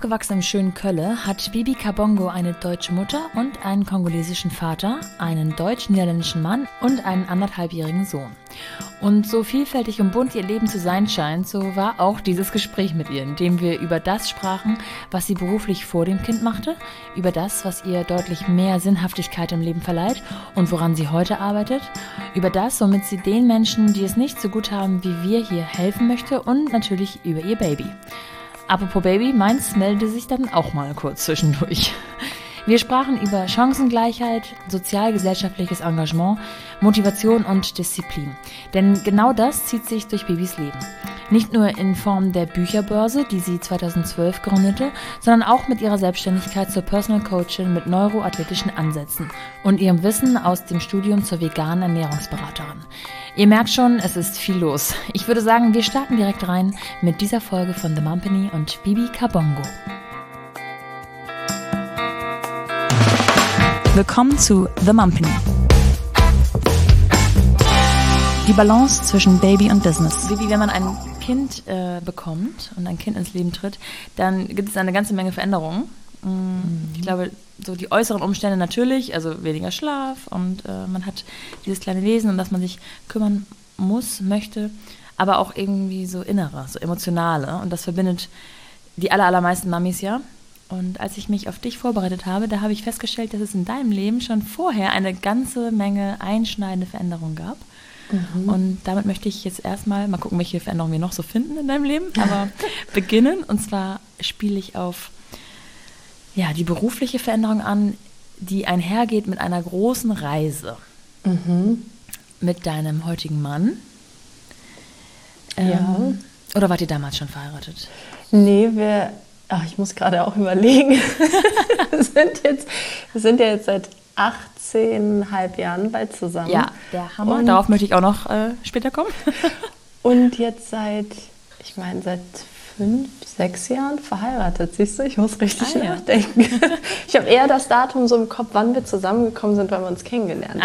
Aufgewachsen im schönen Kölle hat Bibi Kabongo eine deutsche Mutter und einen kongolesischen Vater, einen deutsch-niederländischen Mann und einen 1,5-jährigen Sohn. Und so vielfältig und bunt ihr Leben zu sein scheint, so war auch dieses Gespräch mit ihr, in dem wir über das sprachen, was sie beruflich vor dem Kind machte, über das, was ihr deutlich mehr Sinnhaftigkeit im Leben verleiht und woran sie heute arbeitet, über das, womit sie den Menschen, die es nicht so gut haben wie wir, hier helfen möchte und natürlich über ihr Baby. Apropos Baby, meins meldete sich dann auch mal kurz zwischendurch. Wir sprachen über Chancengleichheit, sozial-gesellschaftliches Engagement, Motivation und Disziplin. Denn genau das zieht sich durch Bibis Leben. Nicht nur in Form der Bücherbörse, die sie 2012 gründete, sondern auch mit ihrer Selbstständigkeit zur Personal Coachin mit neuroathletischen Ansätzen und ihrem Wissen aus dem Studium zur veganen Ernährungsberaterin. Ihr merkt schon, es ist viel los. Ich würde sagen, wir starten direkt rein mit dieser Folge von The Mumpany und Bibi Kabongo. Willkommen zu The Mumpany. Die Balance zwischen Baby und Business. Bibi, wenn man ein Kind bekommt und ein Kind ins Leben tritt, dann gibt es eine ganze Menge Veränderungen. Ich glaube, so die äußeren Umstände natürlich, also weniger Schlaf und man hat dieses kleine Wesen, um das man sich kümmern muss, möchte, aber auch irgendwie so innere, so emotionale. Und das verbindet die allermeisten Mamis ja. Und als ich mich auf dich vorbereitet habe, da habe ich festgestellt, dass es in deinem Leben schon vorher eine ganze Menge einschneidende Veränderungen gab. Und damit möchte ich jetzt erstmal mal gucken, welche Veränderungen wir noch so finden in deinem Leben, aber beginnen. Und zwar spiele ich auf die berufliche Veränderung an, die einhergeht mit einer großen Reise mit deinem heutigen Mann. Oder wart ihr damals schon verheiratet? Nee, ich muss gerade auch überlegen. wir sind ja jetzt seit 18,5 Jahren bald zusammen. Ja, der Hammer. Und darauf möchte ich auch noch später kommen. Und jetzt seit 5, 6 Jahren verheiratet, siehst du? Ich muss richtig nachdenken. Ich habe eher das Datum so im Kopf, wann wir zusammengekommen sind, weil wir uns kennengelernt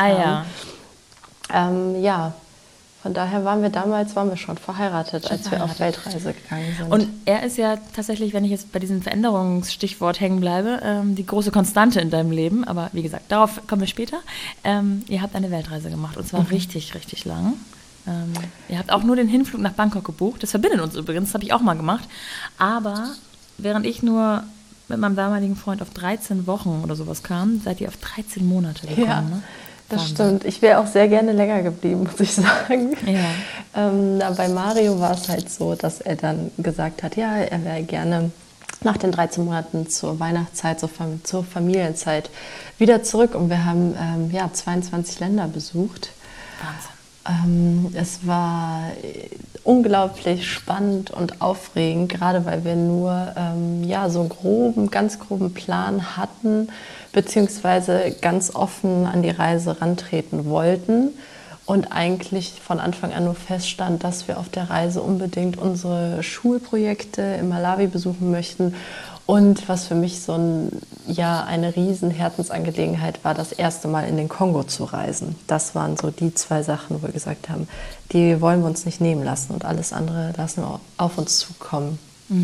haben. Von daher waren wir schon verheiratet, als wir auf Weltreise gegangen sind. Und er ist ja tatsächlich, wenn ich jetzt bei diesem Veränderungsstichwort hängen bleibe, die große Konstante in deinem Leben. Aber wie gesagt, darauf kommen wir später. Ihr habt eine Weltreise gemacht und zwar richtig, richtig lang. Ihr habt auch nur den Hinflug nach Bangkok gebucht. Das verbindet uns übrigens, das habe ich auch mal gemacht. Aber während ich nur mit meinem damaligen Freund auf 13 Wochen oder sowas kam, seid ihr auf 13 Monate gekommen. Ja, ne? Das stimmt. Ich wäre auch sehr gerne länger geblieben, muss ich sagen. Ja. Bei Mario war es halt so, dass er dann gesagt hat, ja, er wäre gerne nach den 13 Monaten zur Weihnachtszeit, zur Familienzeit wieder zurück. Und wir haben 22 Länder besucht. Wahnsinn. Es war unglaublich spannend und aufregend, gerade weil wir nur so einen ganz groben Plan hatten, beziehungsweise ganz offen an die Reise rantreten wollten und eigentlich von Anfang an nur feststand, dass wir auf der Reise unbedingt unsere Schulprojekte in Malawi besuchen möchten. Und was für mich so eine riesen Herzensangelegenheit war, das erste Mal in den Kongo zu reisen. Das waren so die 2 Sachen, wo wir gesagt haben, die wollen wir uns nicht nehmen lassen und alles andere lassen wir auf uns zukommen.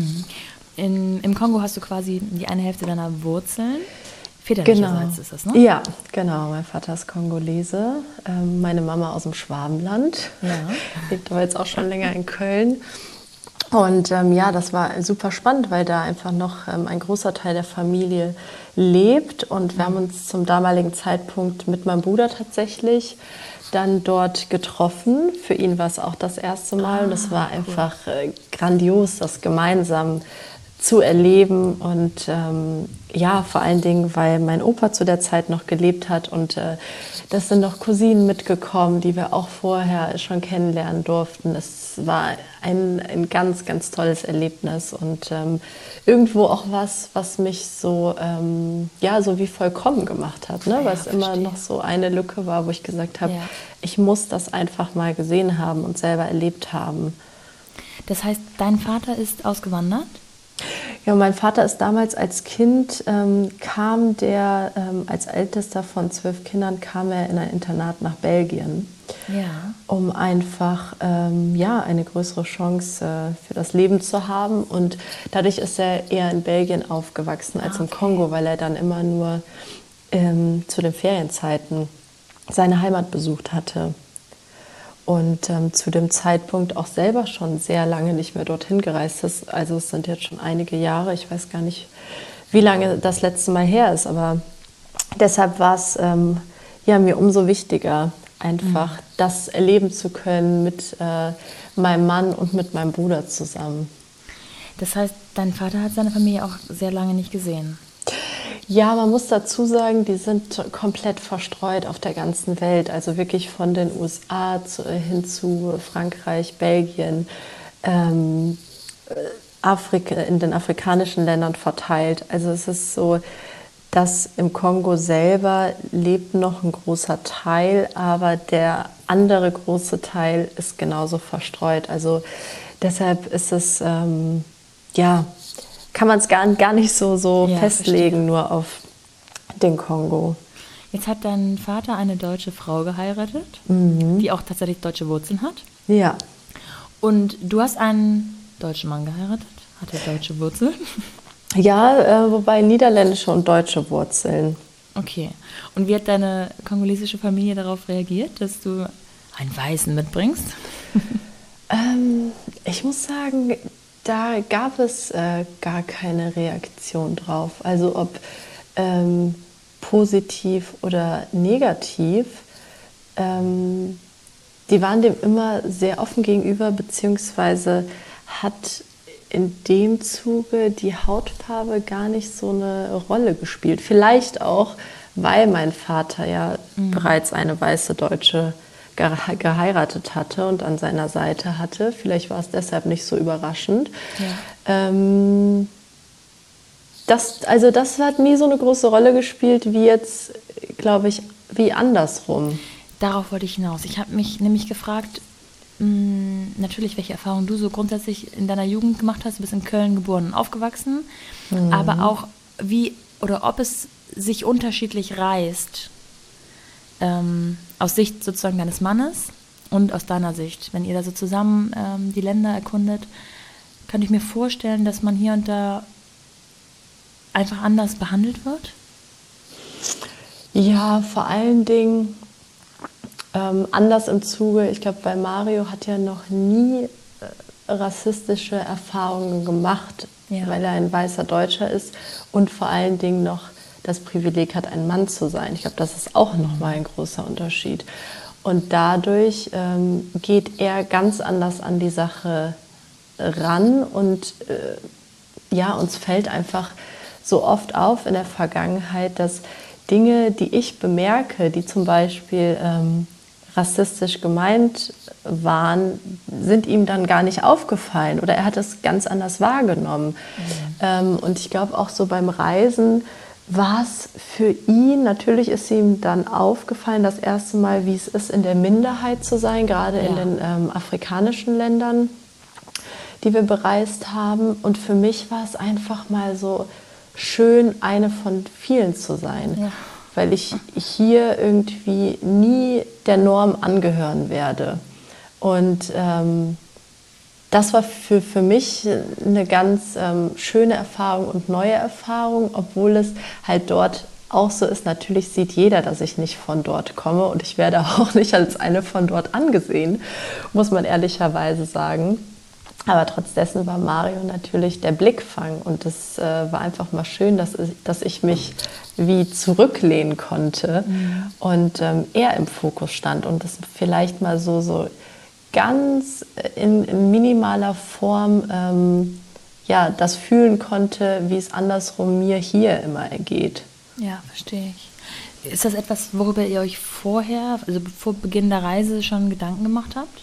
Im Kongo hast du quasi die eine Hälfte deiner Wurzeln. Väterlicherseits ist das, ne? Ja, genau. Mein Vater ist Kongolese, meine Mama aus dem Schwabenland. Ja. Lebt aber jetzt auch schon länger in Köln. Und das war super spannend, weil da einfach noch ein großer Teil der Familie lebt. Und wir haben uns zum damaligen Zeitpunkt mit meinem Bruder tatsächlich dann dort getroffen. Für ihn war es auch das erste Mal. Und es war einfach grandios, das gemeinsam zu erleben. Und vor allen Dingen, weil mein Opa zu der Zeit noch gelebt hat. Und das sind noch Cousinen mitgekommen, die wir auch vorher schon kennenlernen durften. Es war ein ganz, ganz tolles Erlebnis und irgendwo auch was mich so wie vollkommen gemacht hat, ne? Weil es immer noch so eine Lücke war, wo ich gesagt habe, ich muss das einfach mal gesehen haben und selber erlebt haben. Das heißt, dein Vater ist ausgewandert? Ja, mein Vater ist damals als Kind, kam der, als ältester von 12 Kindern, kam er in ein Internat nach Belgien, um einfach eine größere Chance für das Leben zu haben. Und dadurch ist er eher in Belgien aufgewachsen als im Kongo, weil er dann immer nur zu den Ferienzeiten seine Heimat besucht hatte. Und zu dem Zeitpunkt auch selber schon sehr lange nicht mehr dorthin gereist ist. Also es sind jetzt schon einige Jahre. Ich weiß gar nicht, wie lange das letzte Mal her ist. Aber deshalb war es mir umso wichtiger, einfach das erleben zu können mit meinem Mann und mit meinem Bruder zusammen. Das heißt, dein Vater hat seine Familie auch sehr lange nicht gesehen? Ja, man muss dazu sagen, die sind komplett verstreut auf der ganzen Welt. Also wirklich von den USA hin zu Frankreich, Belgien, Afrika, in den afrikanischen Ländern verteilt. Also es ist so, dass im Kongo selber lebt noch ein großer Teil, aber der andere große Teil ist genauso verstreut. Also deshalb ist es, kann man es gar nicht so festlegen, verstehe. Nur auf den Kongo. Jetzt hat dein Vater eine deutsche Frau geheiratet, die auch tatsächlich deutsche Wurzeln hat. Ja. Und du hast einen deutschen Mann geheiratet? Hat er deutsche Wurzeln? Ja, wobei niederländische und deutsche Wurzeln. Okay. Und wie hat deine kongolesische Familie darauf reagiert, dass du einen Weißen mitbringst? Ich muss sagen, da gab es gar keine Reaktion drauf. Also ob positiv oder negativ. Die waren dem immer sehr offen gegenüber, beziehungsweise hat in dem Zuge die Hautfarbe gar nicht so eine Rolle gespielt. Vielleicht auch, weil mein Vater ja bereits eine weiße Deutsche geheiratet hatte und an seiner Seite hatte. Vielleicht war es deshalb nicht so überraschend. Ja. Das hat nie so eine große Rolle gespielt, wie jetzt, glaube ich, wie andersrum. Darauf wollte ich hinaus. Ich habe mich nämlich gefragt, natürlich, welche Erfahrungen du so grundsätzlich in deiner Jugend gemacht hast. Du bist in Köln geboren und aufgewachsen, aber auch wie oder ob es sich unterschiedlich reißt, aus Sicht sozusagen deines Mannes und aus deiner Sicht. Wenn ihr da so zusammen die Länder erkundet, könnte ich mir vorstellen, dass man hier und da einfach anders behandelt wird? Ja, vor allen Dingen anders im Zuge, ich glaube, weil Mario hat ja noch nie rassistische Erfahrungen gemacht, weil er ein weißer Deutscher ist und vor allen Dingen noch das Privileg hat, ein Mann zu sein. Ich glaube, das ist auch nochmal ein großer Unterschied. Und dadurch geht er ganz anders an die Sache ran und uns fällt einfach so oft auf in der Vergangenheit, dass Dinge, die ich bemerke, die zum Beispiel rassistisch gemeint waren, sind ihm dann gar nicht aufgefallen oder er hat es ganz anders wahrgenommen. Und ich glaube auch so beim Reisen war es für ihn, natürlich ist ihm dann aufgefallen, das erste Mal, wie es ist, in der Minderheit zu sein, gerade in den afrikanischen Ländern, die wir bereist haben. Und für mich war es einfach mal so schön, eine von vielen zu sein, weil ich hier irgendwie nie der Norm angehören werde. Und das war für mich eine ganz schöne Erfahrung und neue Erfahrung, obwohl es halt dort auch so ist. Natürlich sieht jeder, dass ich nicht von dort komme und ich werde auch nicht als eine von dort angesehen, muss man ehrlicherweise sagen. Aber trotz dessen war Mario natürlich der Blickfang und es war einfach mal schön, dass ich mich wie zurücklehnen konnte und er im Fokus stand und das vielleicht mal so ganz in minimaler Form das fühlen konnte, wie es andersrum mir hier immer ergeht. Ja, verstehe ich. Ist das etwas, worüber ihr euch vorher, also vor Beginn der Reise schon Gedanken gemacht habt?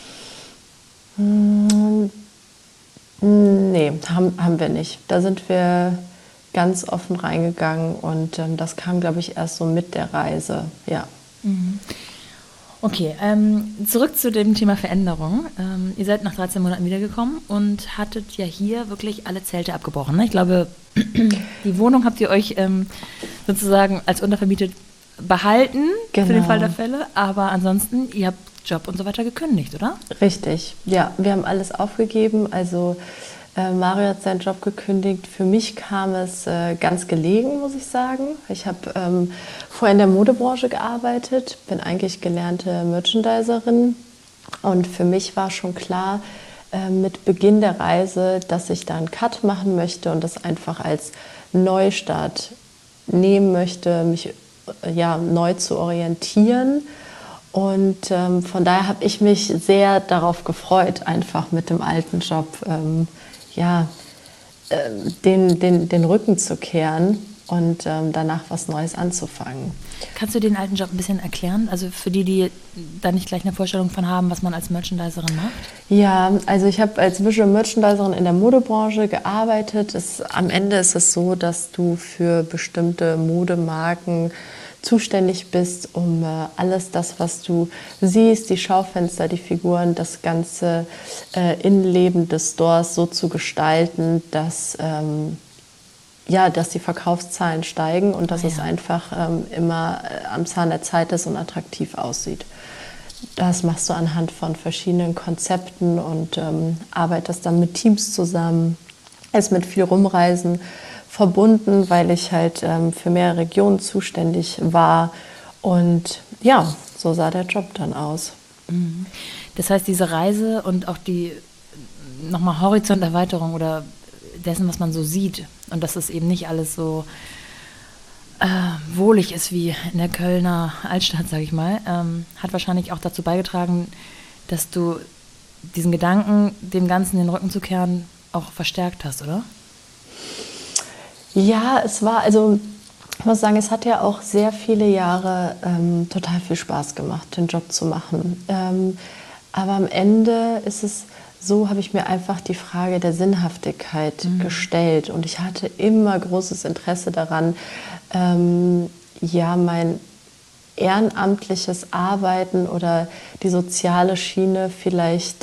Nee, haben wir nicht. Da sind wir ganz offen reingegangen und das kam, glaube ich, erst so mit der Reise, ja. Okay, zurück zu dem Thema Veränderung. Ihr seid nach 13 Monaten wiedergekommen und hattet ja hier wirklich alle Zelte abgebrochen. Ne? Ich glaube, die Wohnung habt ihr euch sozusagen als untervermietet behalten, genau, für den Fall der Fälle. Aber ansonsten, ihr habt Job und so weiter gekündigt, oder? Richtig, ja. Wir haben alles aufgegeben. Also Mario hat seinen Job gekündigt. Für mich kam es ganz gelegen, muss ich sagen. Ich habe vorher in der Modebranche gearbeitet, bin eigentlich gelernte Merchandiserin. Und für mich war schon klar, mit Beginn der Reise, dass ich da einen Cut machen möchte und das einfach als Neustart nehmen möchte, mich neu zu orientieren. Und von daher habe ich mich sehr darauf gefreut, einfach mit dem alten Job den Rücken zu kehren und danach was Neues anzufangen. Kannst du den alten Job ein bisschen erklären? Also für die da nicht gleich eine Vorstellung von haben, was man als Merchandiserin macht? Ja, also ich habe als Visual Merchandiserin in der Modebranche gearbeitet. Am Ende ist es so, dass du für bestimmte Modemarken zuständig bist, um alles das, was du siehst, die Schaufenster, die Figuren, das ganze Innenleben des Stores so zu gestalten, dass die Verkaufszahlen steigen und dass es einfach immer am Zahn der Zeit ist und attraktiv aussieht. Das machst du anhand von verschiedenen Konzepten und arbeitest dann mit Teams zusammen, ist mit viel Rumreisen verbunden, weil ich halt für mehrere Regionen zuständig war. Und ja, so sah der Job dann aus. Das heißt, diese Reise und auch die nochmal Horizonterweiterung oder dessen, was man so sieht und dass es eben nicht alles so wohlig ist wie in der Kölner Altstadt, sage ich mal, hat wahrscheinlich auch dazu beigetragen, dass du diesen Gedanken, dem Ganzen den Rücken zu kehren, auch verstärkt hast, oder? Ja, ich muss sagen, es hat ja auch sehr viele Jahre total viel Spaß gemacht, den Job zu machen. Aber am Ende ist es so, habe ich mir einfach die Frage der Sinnhaftigkeit gestellt. Und ich hatte immer großes Interesse daran, mein ehrenamtliches Arbeiten oder die soziale Schiene vielleicht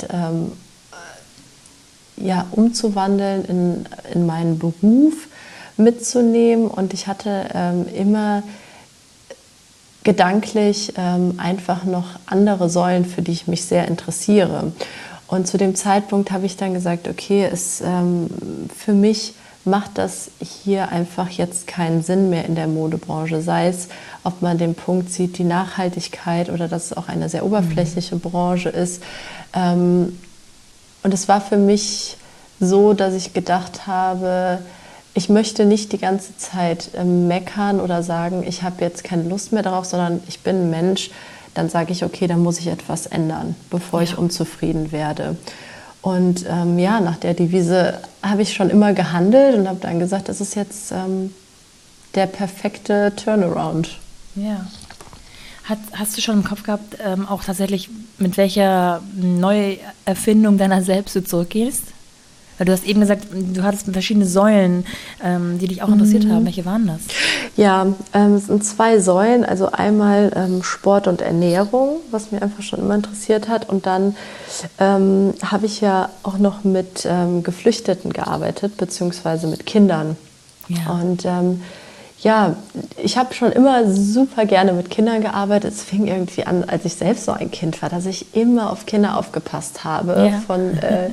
umzuwandeln in meinen Beruf mitzunehmen. Und ich hatte immer gedanklich einfach noch andere Säulen, für die ich mich sehr interessiere. Und zu dem Zeitpunkt habe ich dann gesagt, okay, für mich macht das hier einfach jetzt keinen Sinn mehr in der Modebranche. Sei es, ob man den Punkt sieht, die Nachhaltigkeit oder dass es auch eine sehr oberflächliche Branche ist. Und es war für mich so, dass ich gedacht habe, ich möchte nicht die ganze Zeit meckern oder sagen, ich habe jetzt keine Lust mehr darauf, sondern ich bin ein Mensch, dann sage ich, okay, dann muss ich etwas ändern, bevor ich unzufrieden werde. Und nach der Devise habe ich schon immer gehandelt und habe dann gesagt, das ist jetzt der perfekte Turnaround. Ja. Hast du schon im Kopf gehabt, auch tatsächlich, mit welcher Neuerfindung deiner selbst du zurückgehst? Weil du hast eben gesagt, du hattest verschiedene Säulen, die dich auch interessiert haben. Welche waren das? Ja, es sind 2 Säulen. Also einmal Sport und Ernährung, was mich einfach schon immer interessiert hat. Und dann habe ich ja auch noch mit Geflüchteten gearbeitet, beziehungsweise mit Kindern. Ja. Und ich habe schon immer super gerne mit Kindern gearbeitet. Es fing irgendwie an, als ich selbst so ein Kind war, dass ich immer auf Kinder aufgepasst habe, von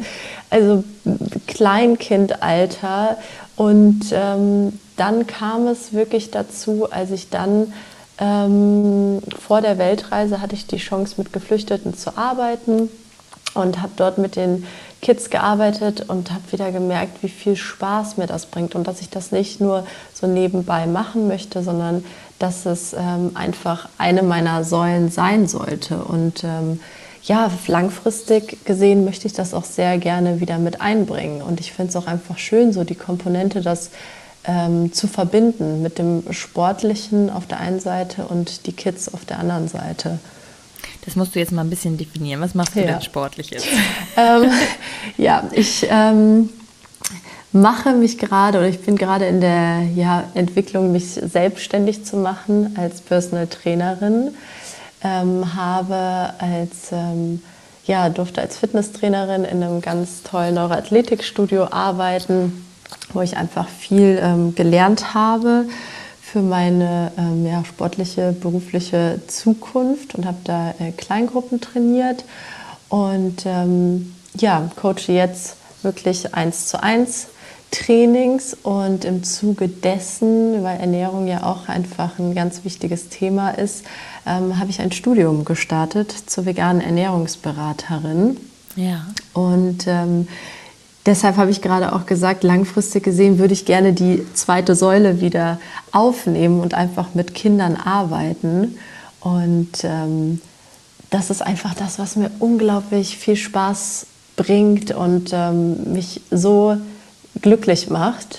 Kleinkindalter. Und dann kam es wirklich dazu, als ich dann vor der Weltreise hatte ich die Chance, mit Geflüchteten zu arbeiten und habe dort mit den Kids gearbeitet und habe wieder gemerkt, wie viel Spaß mir das bringt und dass ich das nicht nur so nebenbei machen möchte, sondern dass es einfach eine meiner Säulen sein sollte. Und langfristig gesehen möchte ich das auch sehr gerne wieder mit einbringen. Und ich finde es auch einfach schön, so die Komponente, das zu verbinden mit dem Sportlichen auf der einen Seite und die Kids auf der anderen Seite. Das musst du jetzt mal ein bisschen definieren. Was machst du denn Sportliches? Ich mache mich gerade, oder ich bin gerade in der Entwicklung, mich selbstständig zu machen als Personal Trainerin. durfte als Fitnesstrainerin in einem ganz tollen Neuroathletikstudio arbeiten, wo ich einfach viel gelernt habe für meine sportliche, berufliche Zukunft und habe da Kleingruppen trainiert und coache jetzt wirklich 1:1 Trainings und im Zuge dessen, weil Ernährung ja auch einfach ein ganz wichtiges Thema ist, habe ich ein Studium gestartet zur veganen Ernährungsberaterin. Ja. Und deshalb habe ich gerade auch gesagt, langfristig gesehen würde ich gerne die zweite Säule wieder aufnehmen und einfach mit Kindern arbeiten. Und das ist einfach das, was mir unglaublich viel Spaß bringt und mich so glücklich macht,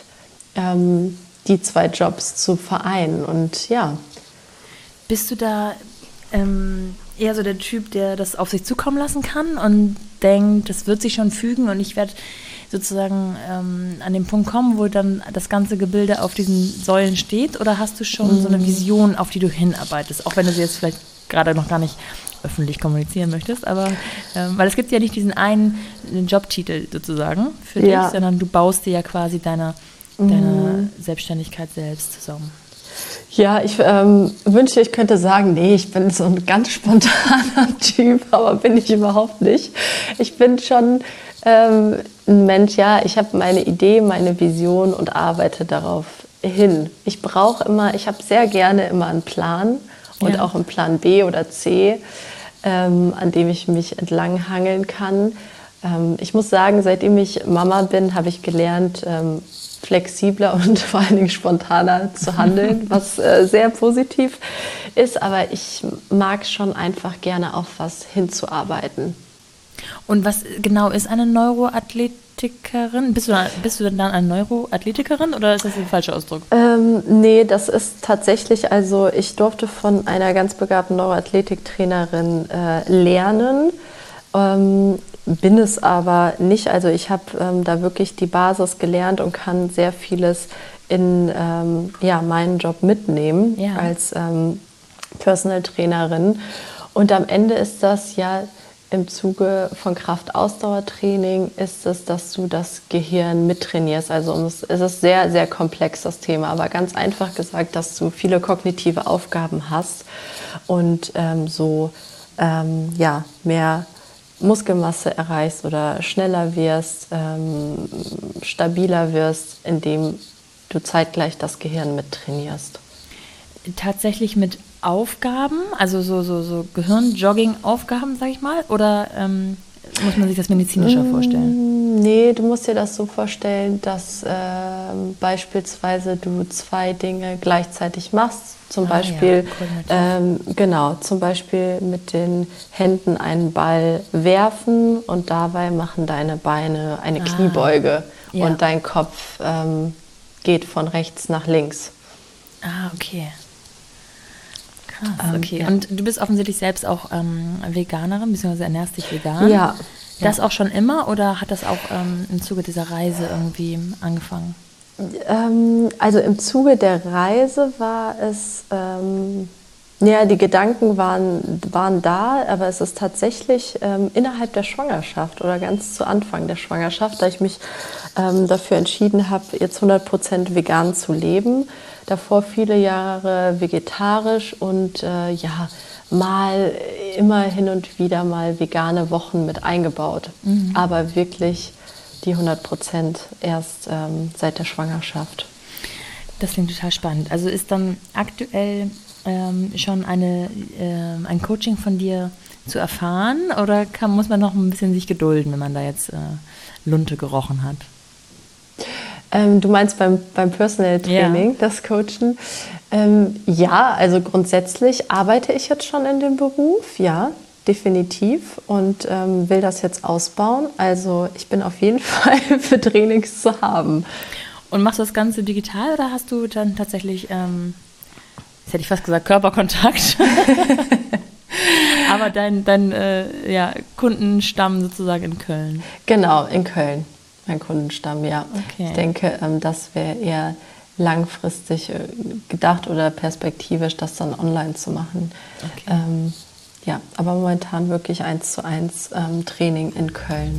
die 2 Jobs zu vereinen. Und ja. Bist du da eher so der Typ, der das auf sich zukommen lassen kann und denkt, das wird sich schon fügen und ich werde sozusagen an den Punkt kommen, wo dann das ganze Gebilde auf diesen Säulen steht? Oder hast du schon so eine Vision, auf die du hinarbeitest? Auch wenn du sie jetzt vielleicht gerade noch gar nicht öffentlich kommunizieren möchtest, aber weil es gibt ja nicht diesen einen Jobtitel sozusagen für dich, sondern du baust dir ja quasi deine Selbstständigkeit selbst zusammen. Ja, ich wünschte, ich könnte sagen, nee, ich bin so ein ganz spontaner Typ, aber bin ich überhaupt nicht. Ich bin schon ein Mensch, ich habe meine Idee, meine Vision und arbeite darauf hin. Ich habe sehr gerne immer einen Plan und auch einen Plan B oder C, an dem ich mich entlang hangeln kann. Ich muss sagen, seitdem ich Mama bin, habe ich gelernt, flexibler und vor allen Dingen spontaner zu handeln, was sehr positiv ist. Aber ich mag schon einfach gerne auf was hinzuarbeiten. Und was genau ist eine Neuroathletikerin? Bist du dann eine Neuroathletikerin oder ist das ein falscher Ausdruck? Nee, das ist tatsächlich, also ich durfte von einer ganz begabten Neuroathletiktrainerin lernen. Bin es aber nicht. Also ich habe da wirklich die Basis gelernt und kann sehr vieles in meinen Job mitnehmen als Personal Trainerin. Und am Ende ist das im Zuge von Kraft-Ausdauer-Training ist es, dass du das Gehirn mittrainierst. Also es ist sehr, sehr komplex, das Thema, aber ganz einfach gesagt, dass du viele kognitive Aufgaben hast und mehr Muskelmasse erreichst oder schneller wirst, stabiler wirst, indem du zeitgleich das Gehirn mittrainierst. Tatsächlich mit Aufgaben, also so Gehirn-Jogging-Aufgaben, sag ich mal, oder muss man sich das medizinischer vorstellen? Nee, du musst dir das so vorstellen, dass beispielsweise du 2 Dinge gleichzeitig machst. Zum Beispiel mit den Händen einen Ball werfen und dabei machen deine Beine eine Kniebeuge und dein Kopf geht von rechts nach links. Ah, okay. Krass, okay. Und du bist offensichtlich selbst auch Veganerin, beziehungsweise ernährst dich vegan. Ja. Das auch schon immer oder hat das auch im Zuge dieser Reise irgendwie angefangen? Also im Zuge der Reise war es, die Gedanken waren da, aber es ist tatsächlich innerhalb der Schwangerschaft oder ganz zu Anfang der Schwangerschaft, da ich mich dafür entschieden habe, jetzt 100% vegan zu leben. Davor viele Jahre vegetarisch und mal immer hin und wieder mal vegane Wochen mit eingebaut. Aber wirklich die 100% erst seit der Schwangerschaft. Das klingt total spannend. Also ist dann aktuell schon ein Coaching von dir zu erfahren oder muss man noch ein bisschen sich gedulden, wenn man da jetzt Lunte gerochen hat? Du meinst beim Personal Training, das Coachen? Also grundsätzlich arbeite ich jetzt schon in dem Beruf, ja, definitiv und will das jetzt ausbauen. Also ich bin auf jeden Fall für Trainings zu haben. Und machst du das Ganze digital oder hast du dann tatsächlich, jetzt hätte ich fast gesagt, Körperkontakt, aber dein Kundenstamm sozusagen in Köln? Genau, in Köln. Mein Kundenstamm, ja. Okay. Ich denke, das wäre eher langfristig gedacht oder perspektivisch, das dann online zu machen. Okay. Ja, aber momentan wirklich 1:1 Training in Köln.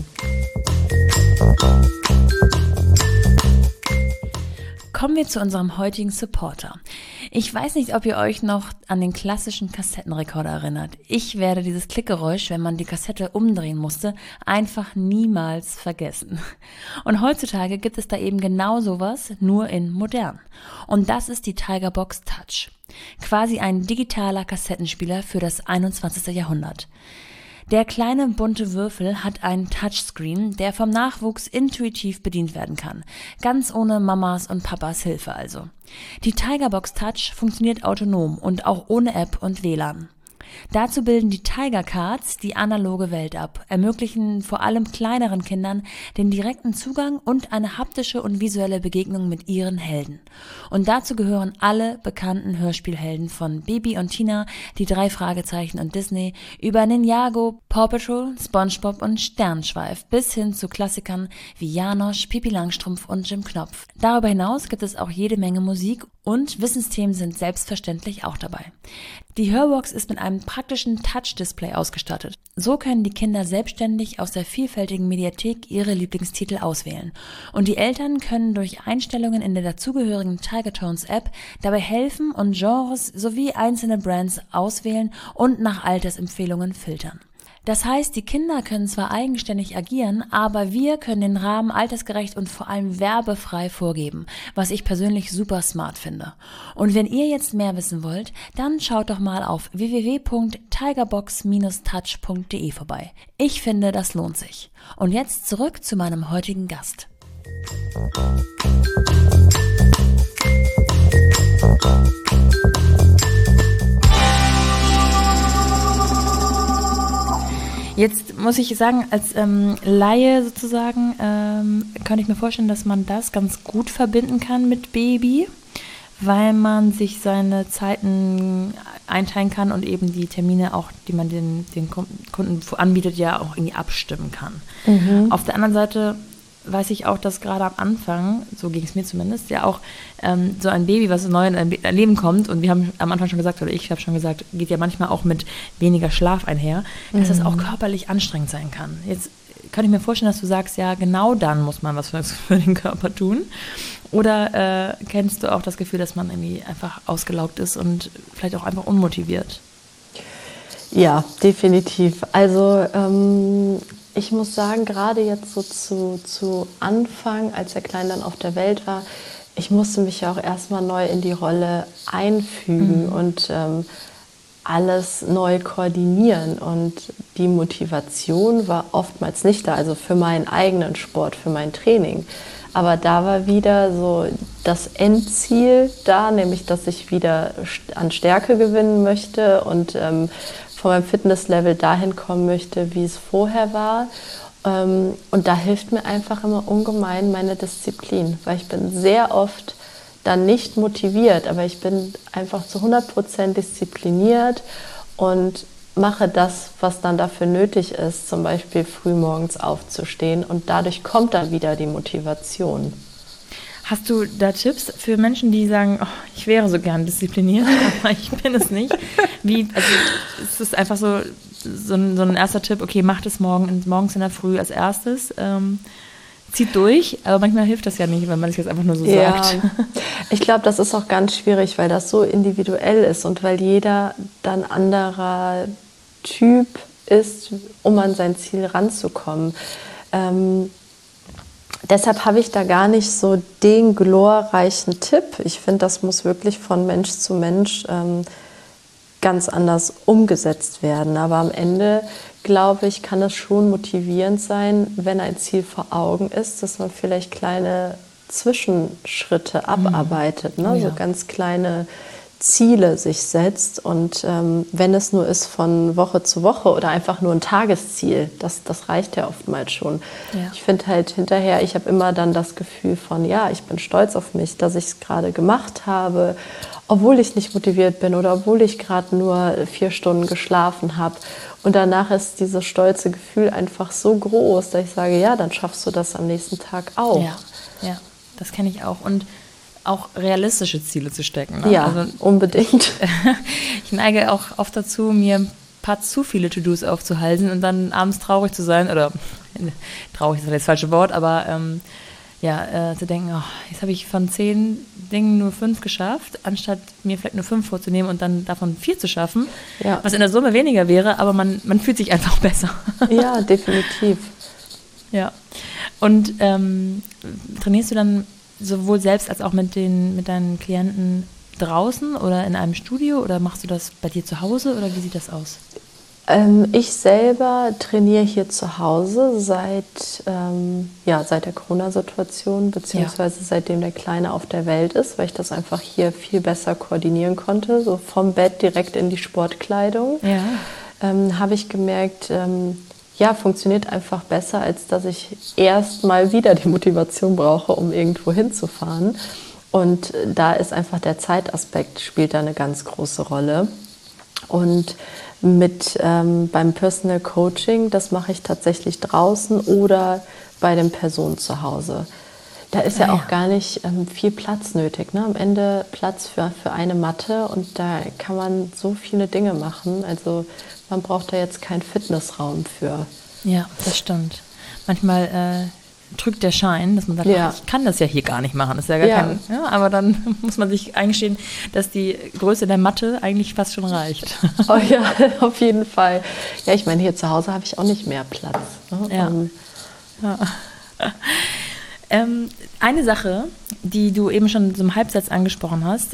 Kommen wir zu unserem heutigen Supporter. Ich weiß nicht, ob ihr euch noch an den klassischen Kassettenrekorder erinnert. Ich werde dieses Klickgeräusch, wenn man die Kassette umdrehen musste, einfach niemals vergessen. Und heutzutage gibt es da eben genau sowas, nur in modern. Und das ist die Tigerbox Touch. Quasi ein digitaler Kassettenspieler für das 21. Jahrhundert. Der kleine bunte Würfel hat einen Touchscreen, der vom Nachwuchs intuitiv bedient werden kann. Ganz ohne Mamas und Papas Hilfe also. Die Tigerbox Touch funktioniert autonom und auch ohne App und WLAN. Dazu bilden die Tiger Cards die analoge Welt ab, ermöglichen vor allem kleineren Kindern den direkten Zugang und eine haptische und visuelle Begegnung mit ihren Helden. Und dazu gehören alle bekannten Hörspielhelden von Bibi und Tina, die 3 Fragezeichen und Disney, über Ninjago, Paw Patrol, SpongeBob und Sternschweif bis hin zu Klassikern wie Janosch, Pipi Langstrumpf und Jim Knopf. Darüber hinaus gibt es auch jede Menge Musik und Wissensthemen sind selbstverständlich auch dabei. Die Hörbox ist mit einem praktischen Touch-Display ausgestattet. So können die Kinder selbstständig aus der vielfältigen Mediathek ihre Lieblingstitel auswählen. Und die Eltern können durch Einstellungen in der dazugehörigen Tigertones App dabei helfen und Genres sowie einzelne Brands auswählen und nach Altersempfehlungen filtern. Das heißt, die Kinder können zwar eigenständig agieren, aber wir können den Rahmen altersgerecht und vor allem werbefrei vorgeben, was ich persönlich super smart finde. Und wenn ihr jetzt mehr wissen wollt, dann schaut doch mal auf www.tigerbox-touch.de vorbei. Ich finde, das lohnt sich. Und jetzt zurück zu meinem heutigen Gast. Jetzt muss ich sagen, als Laie sozusagen, kann ich mir vorstellen, dass man das ganz gut verbinden kann mit Baby, weil man sich seine Zeiten einteilen kann und eben die Termine auch, die man den Kunden anbietet, ja auch irgendwie abstimmen kann. Mhm. Auf der anderen Seite weiß ich auch, dass gerade am Anfang, so ging es mir zumindest, ja auch so ein Baby, was neu in ein Leben kommt, und wir haben am Anfang schon gesagt, oder ich habe schon gesagt, geht ja manchmal auch mit weniger Schlaf einher, dass das auch körperlich anstrengend sein kann. Jetzt kann ich mir vorstellen, dass du sagst, ja, genau dann muss man was für den Körper tun. Oder kennst du auch das Gefühl, dass man irgendwie einfach ausgelaugt ist und vielleicht auch einfach unmotiviert? Ja, definitiv. Also ich muss sagen, gerade jetzt so zu Anfang, als der Kleine dann auf der Welt war, ich musste mich ja auch erstmal neu in die Rolle einfügen und alles neu koordinieren. Und die Motivation war oftmals nicht da, also für meinen eigenen Sport, für mein Training. Aber da war wieder so das Endziel da, nämlich dass ich wieder an Stärke gewinnen möchte und von meinem Fitnesslevel dahin kommen möchte, wie es vorher war. Und da hilft mir einfach immer ungemein meine Disziplin, weil ich bin sehr oft dann nicht motiviert, aber ich bin einfach zu 100% diszipliniert und mache das, was dann dafür nötig ist, zum Beispiel frühmorgens aufzustehen, und dadurch kommt dann wieder die Motivation. Hast du da Tipps für Menschen, die sagen, oh, ich wäre so gern diszipliniert, aber ich bin es nicht? Also ist es einfach so ein erster Tipp, okay, macht es morgens in der Früh als erstes, zieht durch, aber manchmal hilft das ja nicht, wenn man es jetzt einfach nur so sagt. Ich glaube, das ist auch ganz schwierig, weil das so individuell ist und weil jeder dann anderer Typ ist, um an sein Ziel ranzukommen. Deshalb habe ich da gar nicht so den glorreichen Tipp. Ich finde, das muss wirklich von Mensch zu Mensch ganz anders umgesetzt werden. Aber am Ende, glaube ich, kann es schon motivierend sein, wenn ein Ziel vor Augen ist, dass man vielleicht kleine Zwischenschritte abarbeitet, ne? So ganz kleine Ziele sich setzt. Und wenn es nur ist von Woche zu Woche oder einfach nur ein Tagesziel, das reicht ja oftmals schon. Ja. Ich finde halt hinterher, ich habe immer dann das Gefühl von, ja, ich bin stolz auf mich, dass ich es gerade gemacht habe, obwohl ich nicht motiviert bin oder obwohl ich gerade nur 4 Stunden geschlafen habe. Und danach ist dieses stolze Gefühl einfach so groß, dass ich sage, ja, dann schaffst du das am nächsten Tag auch. Ja, das kenne ich auch. Und auch realistische Ziele zu stecken. Ne? Ja, also, unbedingt. Ich neige auch oft dazu, mir ein paar zu viele To-Dos aufzuhalten und dann abends traurig zu sein, oder traurig ist das falsche Wort, aber zu denken, oh, jetzt habe ich von 10 Dingen nur 5 geschafft, anstatt mir vielleicht nur 5 vorzunehmen und dann davon 4 zu schaffen, was in der Summe weniger wäre, aber man fühlt sich einfach besser. Ja, definitiv. Ja. Und trainierst du dann sowohl selbst als auch mit deinen Klienten draußen oder in einem Studio oder machst du das bei dir zu Hause oder wie sieht das aus? Ich selber trainiere hier zu Hause seit der Corona-Situation, beziehungsweise seitdem der Kleine auf der Welt ist, weil ich das einfach hier viel besser koordinieren konnte, so vom Bett direkt in die Sportkleidung. Ja. Habe ich gemerkt, funktioniert einfach besser, als dass ich erst mal wieder die Motivation brauche, um irgendwo hinzufahren. Und da ist einfach der Zeitaspekt spielt da eine ganz große Rolle. Und beim Personal Coaching, das mache ich tatsächlich draußen oder bei den Personen zu Hause. Da ist ja auch gar nicht viel Platz nötig. Ne? Am Ende Platz für eine Matte und da kann man so viele Dinge machen. Also man braucht da jetzt keinen Fitnessraum für. Ja, das stimmt. Manchmal drückt der Schein, dass man sagt, ich kann das ja hier gar nicht machen. Das ist ja gar kein, aber dann muss man sich eingestehen, dass die Größe der Matte eigentlich fast schon reicht. Oh ja, auf jeden Fall. Ja, ich meine, hier zu Hause habe ich auch nicht mehr Platz. Ne? Eine Sache, die du eben schon so im Halbsatz angesprochen hast,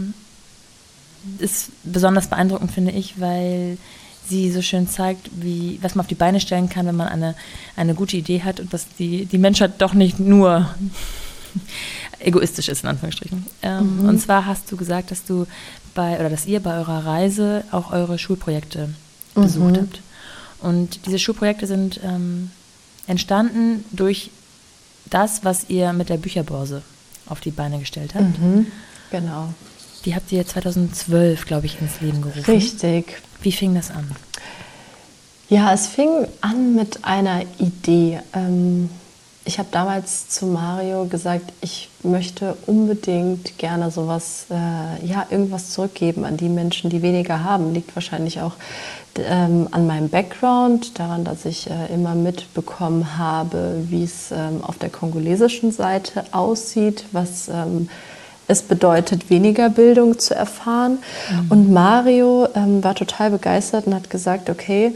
ist besonders beeindruckend, finde ich, weil sie so schön zeigt, was man auf die Beine stellen kann, wenn man eine gute Idee hat und dass die Menschheit doch nicht nur egoistisch ist, in Anführungsstrichen. Und zwar hast du gesagt, dass ihr bei eurer Reise auch eure Schulprojekte besucht habt. Und diese Schulprojekte sind entstanden durch das, was ihr mit der Bücherbörse auf die Beine gestellt habt. Genau. Die habt ihr 2012, glaube ich, ins Leben gerufen. Richtig. Wie fing das an? Ja, es fing an mit einer Idee. Ich habe damals zu Mario gesagt, ich möchte unbedingt gerne sowas, irgendwas zurückgeben an die Menschen, die weniger haben. Liegt wahrscheinlich auch an meinem Background, daran, dass ich immer mitbekommen habe, wie es auf der kongolesischen Seite aussieht, was es bedeutet, weniger Bildung zu erfahren. Und Mario war total begeistert und hat gesagt, okay,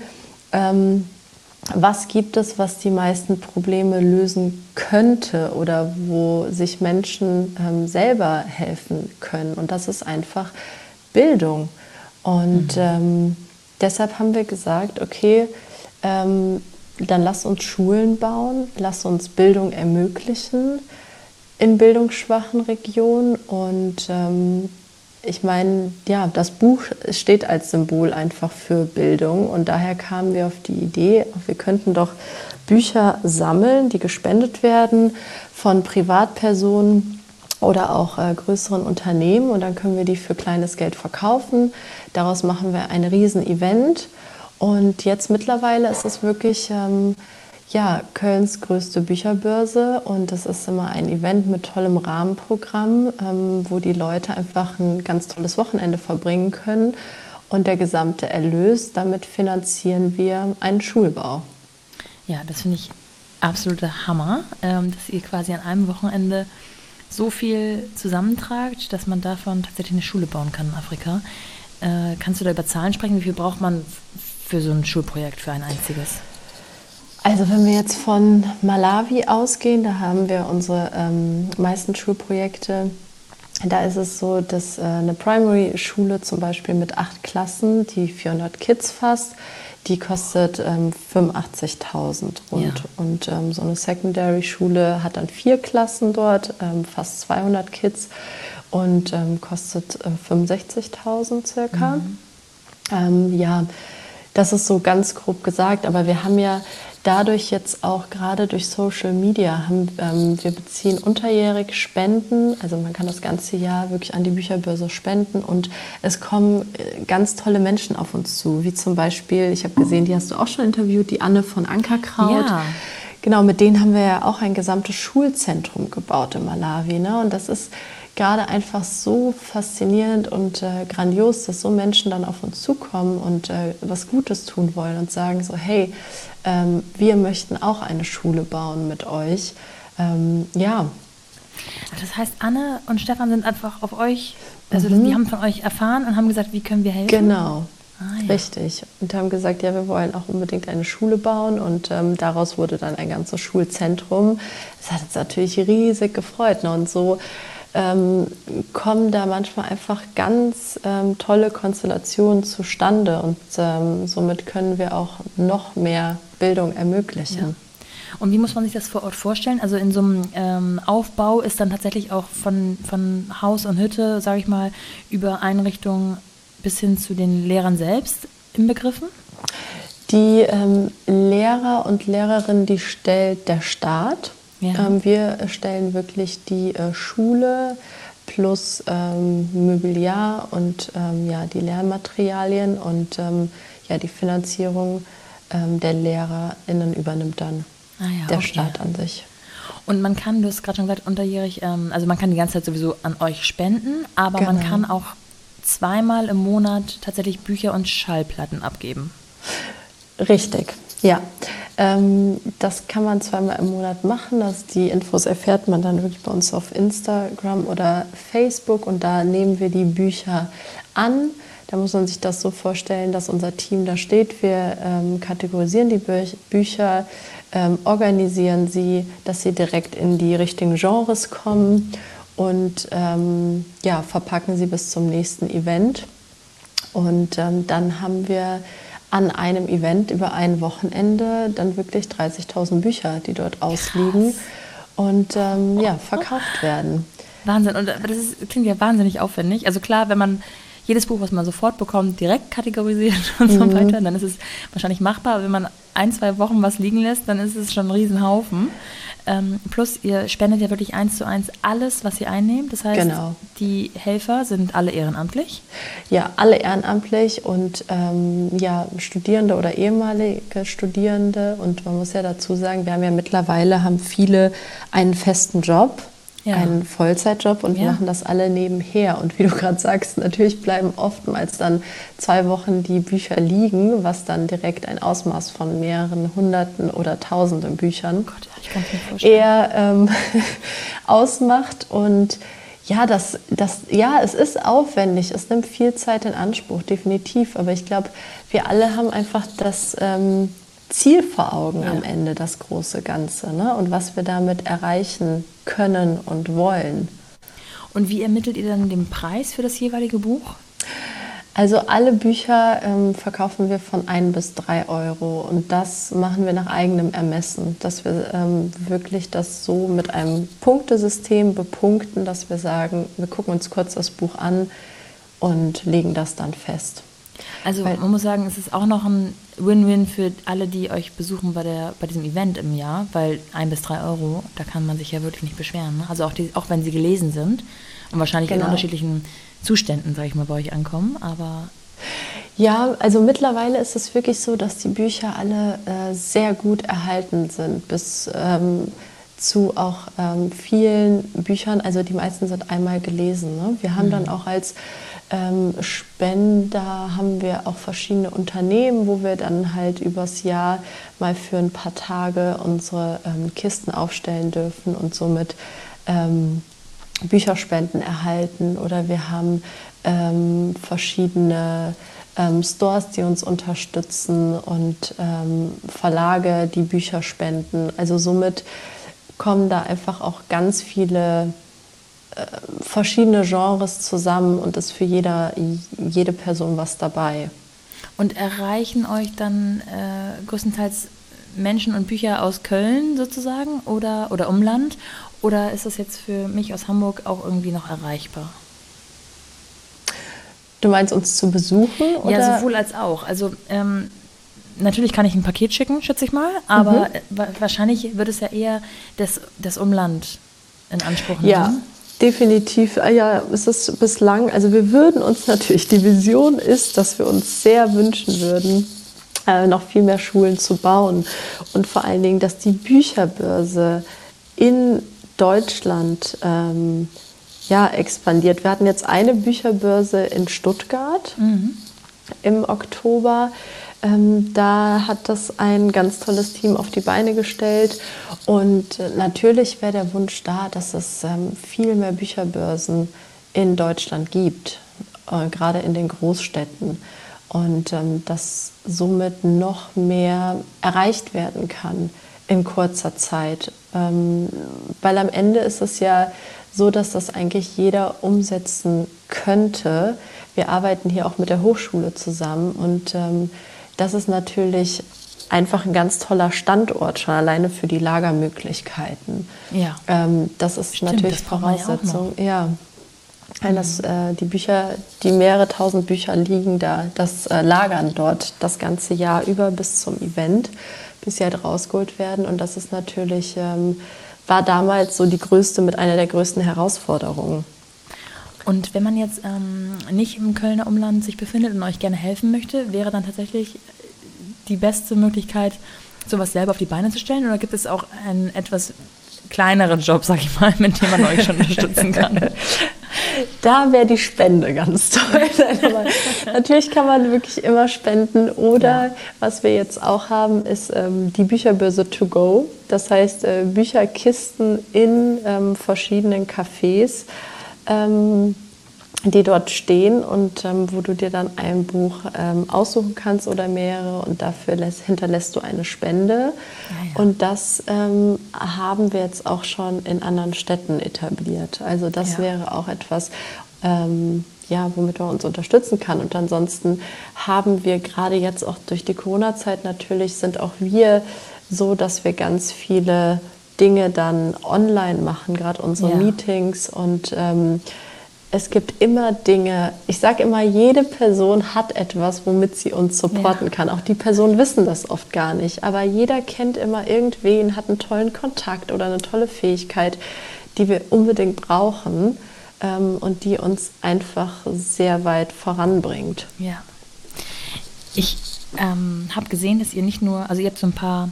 was gibt es, was die meisten Probleme lösen könnte oder wo sich Menschen selber helfen können? Und das ist einfach Bildung. Und deshalb haben wir gesagt, okay, dann lass uns Schulen bauen, lass uns Bildung ermöglichen in bildungsschwachen Regionen. Und ich meine, das Buch steht als Symbol einfach für Bildung und daher kamen wir auf die Idee, wir könnten doch Bücher sammeln, die gespendet werden von Privatpersonen oder auch größeren Unternehmen und dann können wir die für kleines Geld verkaufen. Daraus machen wir ein Riesen-Event und jetzt mittlerweile ist es wirklich Kölns größte Bücherbörse und das ist immer ein Event mit tollem Rahmenprogramm, wo die Leute einfach ein ganz tolles Wochenende verbringen können und der gesamte Erlös, damit finanzieren wir einen Schulbau. Ja, das finde ich absoluter Hammer, dass ihr quasi an einem Wochenende so viel zusammentragt, dass man davon tatsächlich eine Schule bauen kann in Afrika. Kannst du da über Zahlen sprechen? Wie viel braucht man für so ein Schulprojekt, für ein einziges? Also wenn wir jetzt von Malawi ausgehen, da haben wir unsere meisten Schulprojekte. Da ist es so, dass eine Primary-Schule zum Beispiel mit 8 Klassen, die 400 Kids fasst, die kostet 85.000 rund. Ja. Und so eine Secondary-Schule hat dann 4 Klassen dort, fast 200 Kids und kostet 65.000 circa. Das ist so ganz grob gesagt, aber wir haben ja dadurch jetzt auch gerade durch Social Media, wir beziehen unterjährig Spenden, also man kann das ganze Jahr wirklich an die Bücherbörse spenden und es kommen ganz tolle Menschen auf uns zu, wie zum Beispiel, ich habe gesehen, die hast du auch schon interviewt, die Anne von Ankerkraut. Ja. Genau, mit denen haben wir ja auch ein gesamtes Schulzentrum gebaut in Malawi, ne? Und das ist gerade einfach so faszinierend und grandios, dass so Menschen dann auf uns zukommen und was Gutes tun wollen und sagen so, hey, wir möchten auch eine Schule bauen mit euch. Ja. Das heißt, Anne und Stefan sind einfach auf euch, also die haben von euch erfahren und haben gesagt, wie können wir helfen? Genau. Richtig. Und haben gesagt, ja, wir wollen auch unbedingt eine Schule bauen und daraus wurde dann ein ganzes Schulzentrum. Das hat uns natürlich riesig gefreut. Ne? Und so kommen da manchmal einfach ganz tolle Konstellationen zustande und somit können wir auch noch mehr Bildung ermöglichen. Ja. Und wie muss man sich das vor Ort vorstellen? Also in so einem Aufbau ist dann tatsächlich auch von Haus und Hütte, sage ich mal, über Einrichtungen bis hin zu den Lehrern selbst inbegriffen? Die Lehrer und Lehrerinnen, die stellt der Staat. Ja. Wir stellen wirklich die Schule plus Mobiliar und die Lernmaterialien und die Finanzierung der LehrerInnen übernimmt dann der Staat an sich. Und man kann, du hast gerade schon gesagt, unterjährig, also man kann die ganze Zeit sowieso an euch spenden, aber man kann auch zweimal im Monat tatsächlich Bücher und Schallplatten abgeben. Richtig, ja. Das kann man zweimal im Monat machen. Die Infos erfährt man dann wirklich bei uns auf Instagram oder Facebook und da nehmen wir die Bücher an. Da muss man sich das so vorstellen, dass unser Team da steht. Wir kategorisieren die Bücher, organisieren sie, dass sie direkt in die richtigen Genres kommen und verpacken sie bis zum nächsten Event. Und dann haben wir an einem Event über ein Wochenende dann wirklich 30.000 Bücher, die dort ausliegen und verkauft werden. Wahnsinn. Und das klingt ja wahnsinnig aufwendig. Also klar, wenn man jedes Buch, was man sofort bekommt, direkt kategorisiert und so weiter, dann ist es wahrscheinlich machbar. Aber wenn man 1-2 Wochen was liegen lässt, dann ist es schon ein Riesenhaufen. Plus, ihr spendet ja wirklich 1:1 alles, was ihr einnehmt. Das heißt, die Helfer sind alle ehrenamtlich? Ja, alle ehrenamtlich und Studierende oder ehemalige Studierende. Und man muss ja dazu sagen, wir haben ja mittlerweile viele einen festen Job. Ja. Einen Vollzeitjob und wir machen das alle nebenher. Und wie du gerade sagst, natürlich bleiben oftmals dann 2 Wochen die Bücher liegen, was dann direkt ein Ausmaß von mehreren Hunderten oder Tausenden Büchern ich kann es mir vorstellen. Eher ausmacht. Und es ist aufwendig, es nimmt viel Zeit in Anspruch, definitiv. Aber ich glaube, wir alle haben einfach das Ziel vor Augen am Ende, das große Ganze, ne? Und was wir damit erreichen können und wollen. Und wie ermittelt ihr dann den Preis für das jeweilige Buch? Also alle Bücher verkaufen wir von 1 bis 3 Euro und das machen wir nach eigenem Ermessen, dass wir wirklich das so mit einem Punktesystem bepunkten, dass wir sagen, wir gucken uns kurz das Buch an und legen das dann fest. Also man muss sagen, es ist auch noch ein Win-Win für alle, die euch besuchen bei diesem Event im Jahr, weil 1 bis 3 Euro, da kann man sich ja wirklich nicht beschweren. Ne? Also auch wenn sie gelesen sind und wahrscheinlich in unterschiedlichen Zuständen, sage ich mal, bei euch ankommen, aber... Ja, also mittlerweile ist es wirklich so, dass die Bücher alle sehr gut erhalten sind, bis zu auch vielen Büchern, also die meisten sind einmal gelesen. Ne? Wir haben dann auch als Spender haben wir auch verschiedene Unternehmen, wo wir dann halt übers Jahr mal für ein paar Tage unsere Kisten aufstellen dürfen und somit Bücherspenden erhalten. Oder wir haben verschiedene Stores, die uns unterstützen und Verlage, die Bücher spenden. Also somit kommen da einfach auch ganz viele verschiedene Genres zusammen und ist für jede Person was dabei. Und erreichen euch dann größtenteils Menschen und Bücher aus Köln sozusagen oder Umland? Oder ist das jetzt für mich aus Hamburg auch irgendwie noch erreichbar? Du meinst uns zu besuchen? Oder? Ja, sowohl als auch. Also natürlich kann ich ein Paket schicken, schätze ich mal, aber wahrscheinlich wird es ja eher das Umland in Anspruch nehmen. Ja. Definitiv, ja, es ist bislang, also wir würden uns natürlich, die Vision ist, dass wir uns sehr wünschen würden, noch viel mehr Schulen zu bauen und vor allen Dingen, dass die Bücherbörse in Deutschland ja, expandiert. Wir hatten jetzt eine Bücherbörse in Stuttgart im Oktober. Da hat das ein ganz tolles Team auf die Beine gestellt. Und natürlich wäre der Wunsch da, dass es viel mehr Bücherbörsen in Deutschland gibt, gerade in den Großstädten. Und dass somit noch mehr erreicht werden kann in kurzer Zeit. Weil am Ende ist es ja so, dass das eigentlich jeder umsetzen könnte. Wir arbeiten hier auch mit der Hochschule zusammen und das ist natürlich einfach ein ganz toller Standort, schon alleine für die Lagermöglichkeiten. Ja. Das ist Stimmt, natürlich das braucht man ja auch Voraussetzung. Ja. Die Bücher, die mehrere tausend Bücher liegen da, das lagern dort das ganze Jahr über bis zum Event, bis sie halt rausgeholt werden. Und das ist natürlich, war damals so einer der größten Herausforderungen. Und wenn man jetzt nicht im Kölner Umland sich befindet und euch gerne helfen möchte, wäre dann tatsächlich die beste Möglichkeit, sowas selber auf die Beine zu stellen? Oder gibt es auch einen etwas kleineren Job, sag ich mal, mit dem man euch schon unterstützen kann? Da wäre die Spende ganz toll. Aber natürlich kann man wirklich immer spenden. Oder was wir jetzt auch haben, ist die Bücherbörse to go. Das heißt, Bücherkisten in verschiedenen Cafés, die dort stehen und wo du dir dann ein Buch aussuchen kannst oder mehrere und dafür hinterlässt du eine Spende. Ja. Und das haben wir jetzt auch schon in anderen Städten etabliert. Also das wäre auch etwas, womit man uns unterstützen kann. Und ansonsten haben wir gerade jetzt auch durch die Corona-Zeit natürlich, sind auch wir so, dass wir ganz viele Dinge dann online machen, gerade unsere Meetings und es gibt immer Dinge, ich sage immer, jede Person hat etwas, womit sie uns supporten kann. Auch die Personen wissen das oft gar nicht. Aber jeder kennt immer irgendwen, hat einen tollen Kontakt oder eine tolle Fähigkeit, die wir unbedingt brauchen und die uns einfach sehr weit voranbringt. Ja. Ich habe gesehen, dass ihr nicht nur, also ihr habt so ein paar,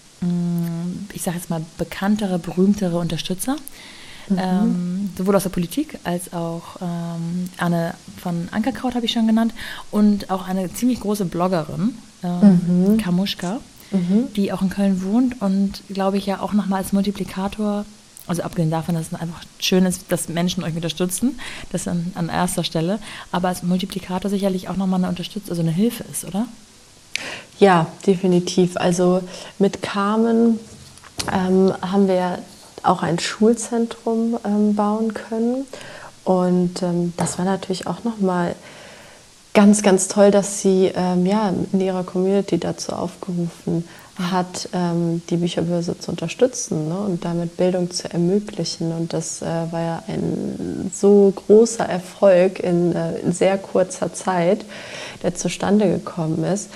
ich sage jetzt mal, bekanntere, berühmtere Unterstützer, sowohl aus der Politik als auch Anne von Ankerkraut habe ich schon genannt und auch eine ziemlich große Bloggerin, Kamuschka, die auch in Köln wohnt und glaube ich ja auch nochmal als Multiplikator, also abgesehen davon, dass es einfach schön ist, dass Menschen euch unterstützen, das an erster Stelle, aber als Multiplikator sicherlich auch nochmal eine Hilfe ist, oder? Ja, definitiv. Also mit Carmen haben wir auch ein Schulzentrum bauen können. Und das war natürlich auch nochmal ganz, ganz toll, dass sie in ihrer Community dazu aufgerufen hat, die Bücherbörse zu unterstützen, ne, und damit Bildung zu ermöglichen. Und das war ja ein so großer Erfolg in sehr kurzer Zeit, der zustande gekommen ist.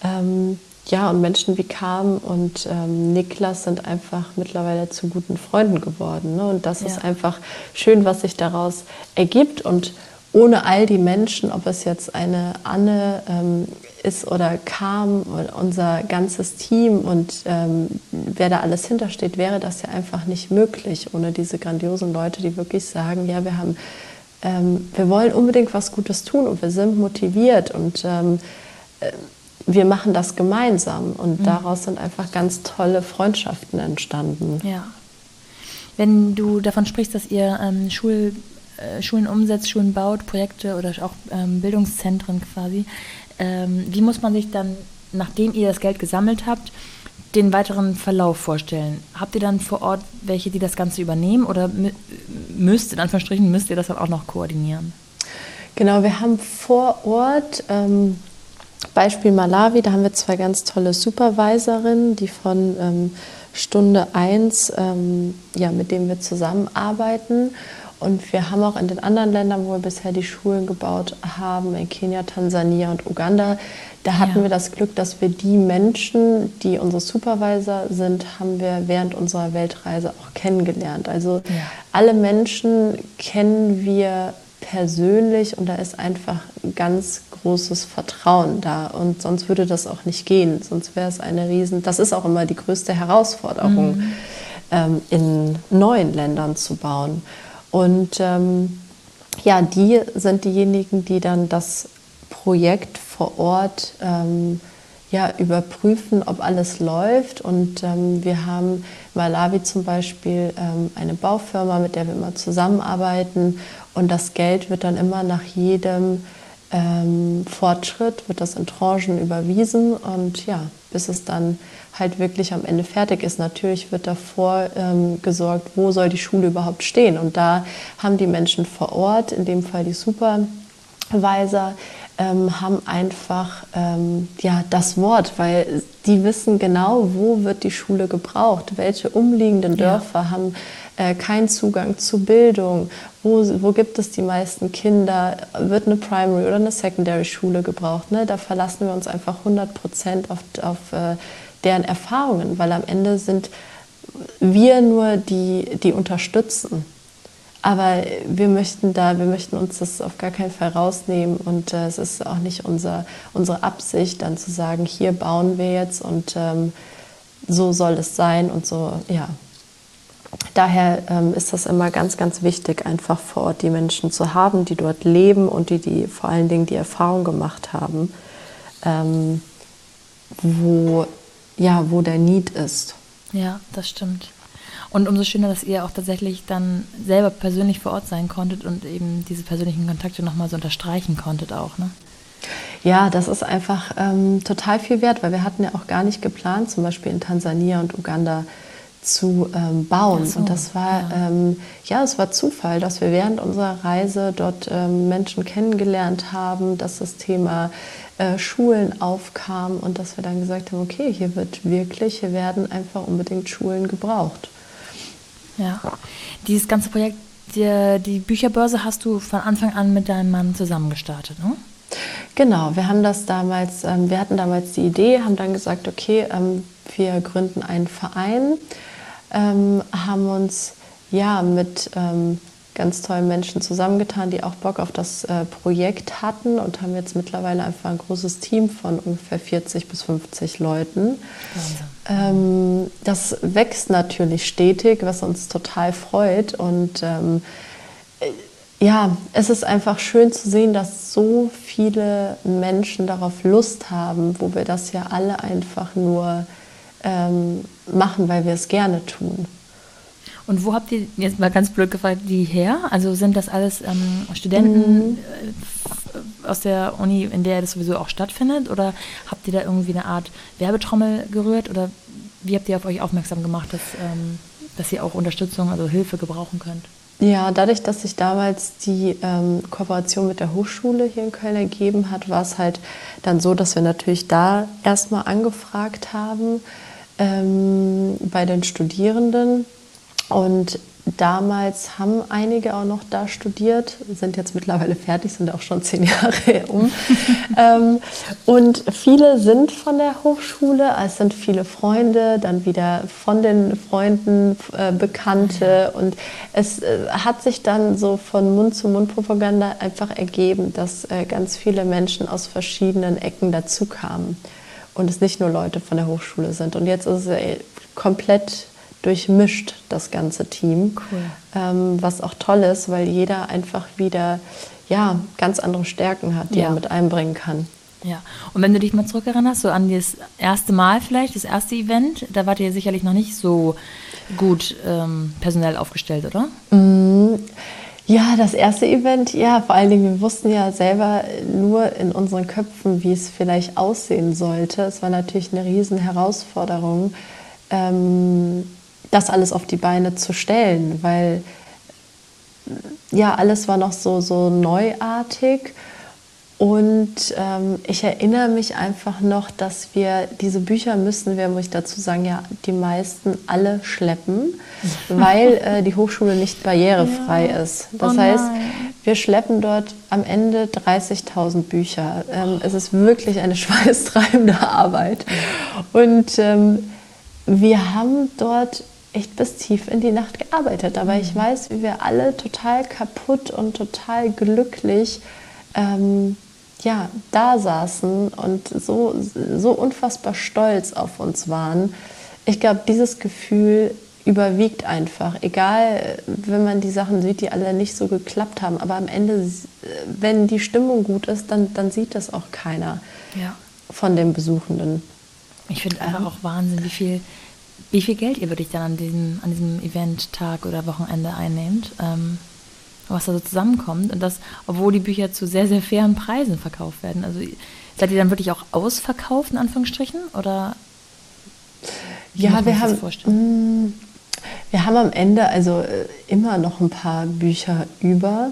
Und Menschen wie Carmen und Niklas sind einfach mittlerweile zu guten Freunden geworden. Ne? Und das ist einfach schön, was sich daraus ergibt. Und ohne all die Menschen, ob es jetzt eine Anne ist oder Carmen oder unser ganzes Team und wer da alles hintersteht, wäre das ja einfach nicht möglich. Ohne diese grandiosen Leute, die wirklich sagen, ja, wir wollen unbedingt was Gutes tun und wir sind motiviert und wir machen das gemeinsam und daraus sind einfach ganz tolle Freundschaften entstanden. Ja. Wenn du davon sprichst, dass ihr Schulen umsetzt, Schulen baut, Projekte oder auch Bildungszentren quasi, wie muss man sich dann, nachdem ihr das Geld gesammelt habt, den weiteren Verlauf vorstellen? Habt ihr dann vor Ort welche, die das Ganze übernehmen oder müsst ihr das dann auch noch koordinieren? Genau, wir haben vor Ort Beispiel Malawi, da haben wir 2 ganz tolle Supervisorinnen, die von Stunde 1, mit denen wir zusammenarbeiten. Und wir haben auch in den anderen Ländern, wo wir bisher die Schulen gebaut haben, in Kenia, Tansania und Uganda, da hatten wir das Glück, dass wir die Menschen, die unsere Supervisor sind, haben wir während unserer Weltreise auch kennengelernt. Also alle Menschen kennen wir persönlich und da ist einfach ein ganz großes Vertrauen da und sonst würde das auch nicht gehen, sonst wäre es das ist auch immer die größte Herausforderung, in neuen Ländern zu bauen Und ja, die sind diejenigen, die dann das Projekt vor Ort ja, überprüfen, ob alles läuft. Und wir haben in Malawi zum Beispiel eine Baufirma, mit der wir immer zusammenarbeiten. Und das Geld wird dann immer nach jedem Fortschritt, wird das in Tranchen überwiesen. Und ja, bis es dann halt wirklich am Ende fertig ist. Natürlich wird davor gesorgt, wo soll die Schule überhaupt stehen. Und da haben die Menschen vor Ort, in dem Fall die Supervisor, haben einfach ja, das Wort, weil die wissen genau, wo wird die Schule gebraucht, welche umliegenden Dörfer haben keinen Zugang zu Bildung, wo gibt es die meisten Kinder, wird eine Primary oder eine Secondary Schule gebraucht. Ne? Da verlassen wir uns einfach 100% auf deren Erfahrungen, weil am Ende sind wir nur die unterstützen. Aber wir möchten uns das auf gar keinen Fall rausnehmen und es ist auch nicht unsere Absicht, dann zu sagen, hier bauen wir jetzt und so soll es sein und so, ja. Daher ist das immer ganz, ganz wichtig, einfach vor Ort die Menschen zu haben, die dort leben und die vor allen Dingen die Erfahrung gemacht haben, wo der Need ist. Ja, das stimmt. Und umso schöner, dass ihr auch tatsächlich dann selber persönlich vor Ort sein konntet und eben diese persönlichen Kontakte nochmal so unterstreichen konntet auch, ne? Ja, das ist einfach total viel wert, weil wir hatten ja auch gar nicht geplant, zum Beispiel in Tansania und Uganda zu bauen. So, und das war, es war Zufall, dass wir während unserer Reise dort Menschen kennengelernt haben, dass das Thema Schulen aufkam und dass wir dann gesagt haben, okay, hier werden einfach unbedingt Schulen gebraucht. Ja, dieses ganze Projekt, die Bücherbörse hast du von Anfang an mit deinem Mann zusammen gestartet, ne? Genau, wir hatten damals die Idee, haben dann gesagt, okay, wir gründen einen Verein, haben uns mit ganz tollen Menschen zusammengetan, die auch Bock auf das Projekt hatten und haben jetzt mittlerweile einfach ein großes Team von ungefähr 40 bis 50 Leuten. Das wächst natürlich stetig, was uns total freut und es ist einfach schön zu sehen, dass so viele Menschen darauf Lust haben, wo wir das ja alle einfach nur machen, weil wir es gerne tun. Und wo habt ihr, jetzt mal ganz blöd gefragt, die her? Also sind das alles Studenten aus der Uni, in der das sowieso auch stattfindet? Oder habt ihr da irgendwie eine Art Werbetrommel gerührt? Oder wie habt ihr auf euch aufmerksam gemacht, dass ihr auch Unterstützung, also Hilfe gebrauchen könnt? Ja, dadurch, dass sich damals die Kooperation mit der Hochschule hier in Köln ergeben hat, war es halt dann so, dass wir natürlich da erstmal angefragt haben bei den Studierenden. Und damals haben einige auch noch da studiert, sind jetzt mittlerweile fertig, sind auch schon 10 Jahre um. Und viele sind von der Hochschule, es sind viele Freunde, dann wieder von den Freunden Bekannte. Und es hat sich dann so von Mund-zu-Mund-Propaganda einfach ergeben, dass ganz viele Menschen aus verschiedenen Ecken dazu kamen. Und es nicht nur Leute von der Hochschule sind. Und jetzt ist es komplett durchmischt, das ganze Team, cool. Was auch toll ist, weil jeder einfach wieder ganz andere Stärken hat, die er mit einbringen kann. Ja, und wenn du dich mal zurückerinnerst, so an das erste Mal vielleicht, das erste Event, da wart ihr sicherlich noch nicht so gut personell aufgestellt, oder? Ja, das erste Event, vor allen Dingen, wir wussten ja selber nur in unseren Köpfen, wie es vielleicht aussehen sollte. Es war natürlich eine riesen Herausforderung, das alles auf die Beine zu stellen, weil alles war noch so neuartig und ich erinnere mich einfach noch, dass wir diese Bücher muss ich dazu sagen, die meisten alle schleppen, weil die Hochschule nicht barrierefrei ist. Das heißt, wir schleppen dort am Ende 30.000 Bücher. Es ist wirklich eine schweißtreibende Arbeit und wir haben dort echt bis tief in die Nacht gearbeitet. Aber ich weiß, wie wir alle total kaputt und total glücklich da saßen und so unfassbar stolz auf uns waren. Ich glaube, dieses Gefühl überwiegt einfach. Egal, wenn man die Sachen sieht, die alle nicht so geklappt haben. Aber am Ende, wenn die Stimmung gut ist, dann sieht das auch keiner von den Besuchenden. Ich finde einfach auch Wahnsinn, wie viel Geld ihr wirklich dann an diesem Event-Tag oder Wochenende einnehmt, was da so zusammenkommt. Und das, obwohl die Bücher zu sehr, sehr fairen Preisen verkauft werden. Also seid ihr dann wirklich auch ausverkauft, in Anführungsstrichen? Oder ja, wir haben am Ende also immer noch ein paar Bücher über.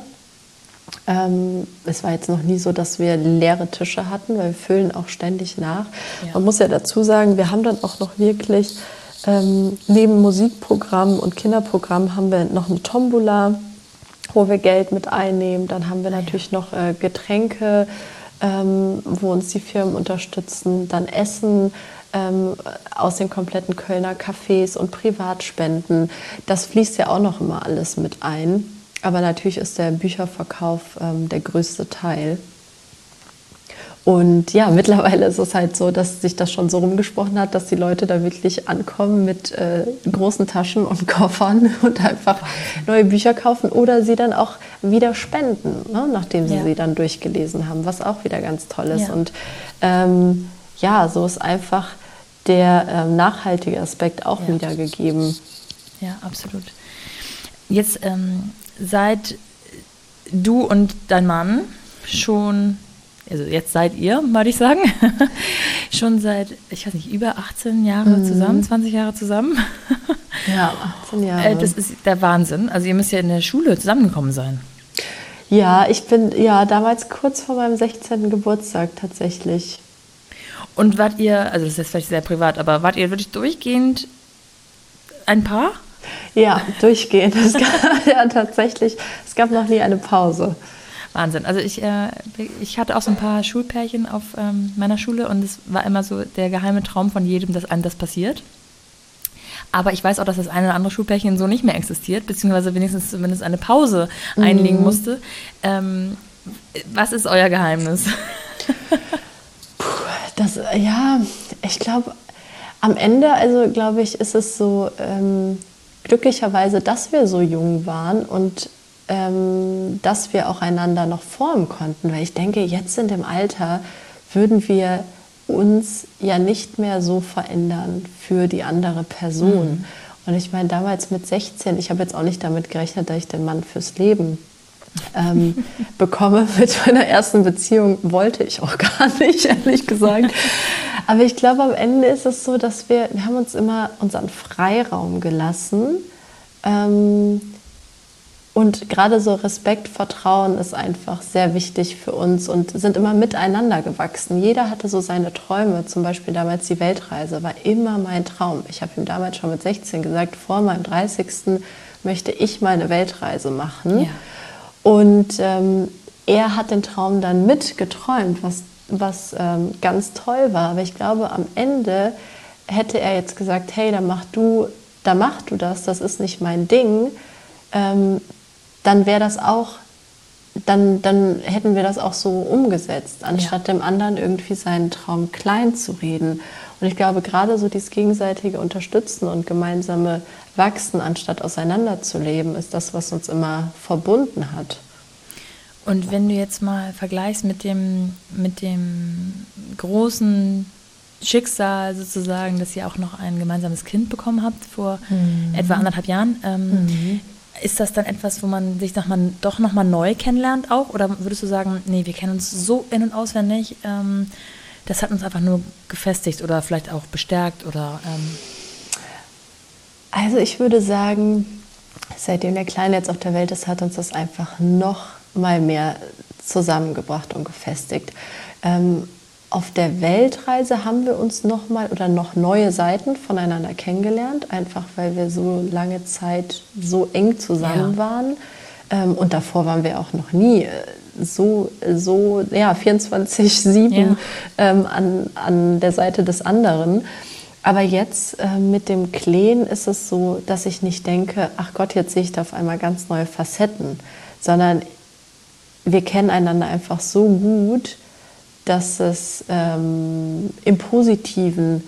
Es war jetzt noch nie so, dass wir leere Tische hatten, weil wir füllen auch ständig nach. Ja. Man muss ja dazu sagen, wir haben dann auch noch wirklich neben Musikprogramm und Kinderprogramm haben wir noch eine Tombola, wo wir Geld mit einnehmen. Dann haben wir natürlich noch Getränke, wo uns die Firmen unterstützen. Dann Essen aus den kompletten Kölner Cafés und Privatspenden. Das fließt ja auch noch immer alles mit ein. Aber natürlich ist der Bücherverkauf der größte Teil. Und ja, mittlerweile ist es halt so, dass sich das schon so rumgesprochen hat, dass die Leute da wirklich ankommen mit großen Taschen und Koffern und einfach neue Bücher kaufen oder sie dann auch wieder spenden, ne, nachdem sie dann durchgelesen haben, was auch wieder ganz toll ist. Und so ist einfach der nachhaltige Aspekt auch wiedergegeben. Ja, absolut. Jetzt seid du und dein Mann schon, also jetzt seid ihr, würde ich sagen, schon seit, ich weiß nicht, über 18 Jahre zusammen, 20 Jahre zusammen. Ja, 18 Jahre. Das ist der Wahnsinn. Also ihr müsst ja in der Schule zusammengekommen sein. Ja, ich bin damals kurz vor meinem 16. Geburtstag tatsächlich. Und wart ihr, also das ist jetzt vielleicht sehr privat, aber wart ihr wirklich durchgehend ein Paar? Ja, durchgehend. Es gab noch nie eine Pause. Wahnsinn. Also ich hatte auch so ein paar Schulpärchen auf meiner Schule und es war immer so der geheime Traum von jedem, dass einem das passiert. Aber ich weiß auch, dass das eine oder andere Schulpärchen so nicht mehr existiert, beziehungsweise wenigstens zumindest eine Pause einlegen musste. Was ist euer Geheimnis? Ich glaube, am Ende, also glaube ich, ist es so glücklicherweise, dass wir so jung waren und dass wir auch einander noch formen konnten. Weil ich denke, jetzt in dem Alter würden wir uns ja nicht mehr so verändern für die andere Person. Und ich meine, damals mit 16, ich habe jetzt auch nicht damit gerechnet, dass ich den Mann fürs Leben bekomme. Mit meiner ersten Beziehung wollte ich auch gar nicht, ehrlich gesagt. Aber ich glaube, am Ende ist es so, dass wir haben uns immer unseren Freiraum gelassen. Und gerade so Respekt, Vertrauen ist einfach sehr wichtig für uns und sind immer miteinander gewachsen. Jeder hatte so seine Träume, zum Beispiel damals die Weltreise, war immer mein Traum. Ich habe ihm damals schon mit 16 gesagt, vor meinem 30. möchte ich meine Weltreise machen. Ja. Und er hat den Traum dann mitgeträumt, was ganz toll war. Aber ich glaube, am Ende hätte er jetzt gesagt, hey, dann mach du das ist nicht mein Ding. Dann wäre das auch, dann hätten wir das auch so umgesetzt, anstatt dem anderen irgendwie seinen Traum klein zu reden. Und ich glaube, gerade so dieses gegenseitige Unterstützen und gemeinsame Wachsen, anstatt auseinanderzuleben, ist das, was uns immer verbunden hat. Und wenn du jetzt mal vergleichst mit dem großen Schicksal sozusagen, dass ihr auch noch ein gemeinsames Kind bekommen habt vor etwa 1,5 Jahren, ist das dann etwas, wo man sich doch noch mal neu kennenlernt auch? Oder würdest du sagen, nee, wir kennen uns so in- und auswendig, das hat uns einfach nur gefestigt oder vielleicht auch bestärkt? Oder Also ich würde sagen, seitdem der Kleine jetzt auf der Welt ist, hat uns das einfach noch mal mehr zusammengebracht und gefestigt. Auf der Weltreise haben wir uns noch neue Seiten voneinander kennengelernt, einfach weil wir so lange Zeit so eng zusammen waren. Und davor waren wir auch noch nie so 24/7 an der Seite des anderen. Aber jetzt mit dem Kleen ist es so, dass ich nicht denke, ach Gott, jetzt sehe ich da auf einmal ganz neue Facetten, sondern wir kennen einander einfach so gut, dass es im Positiven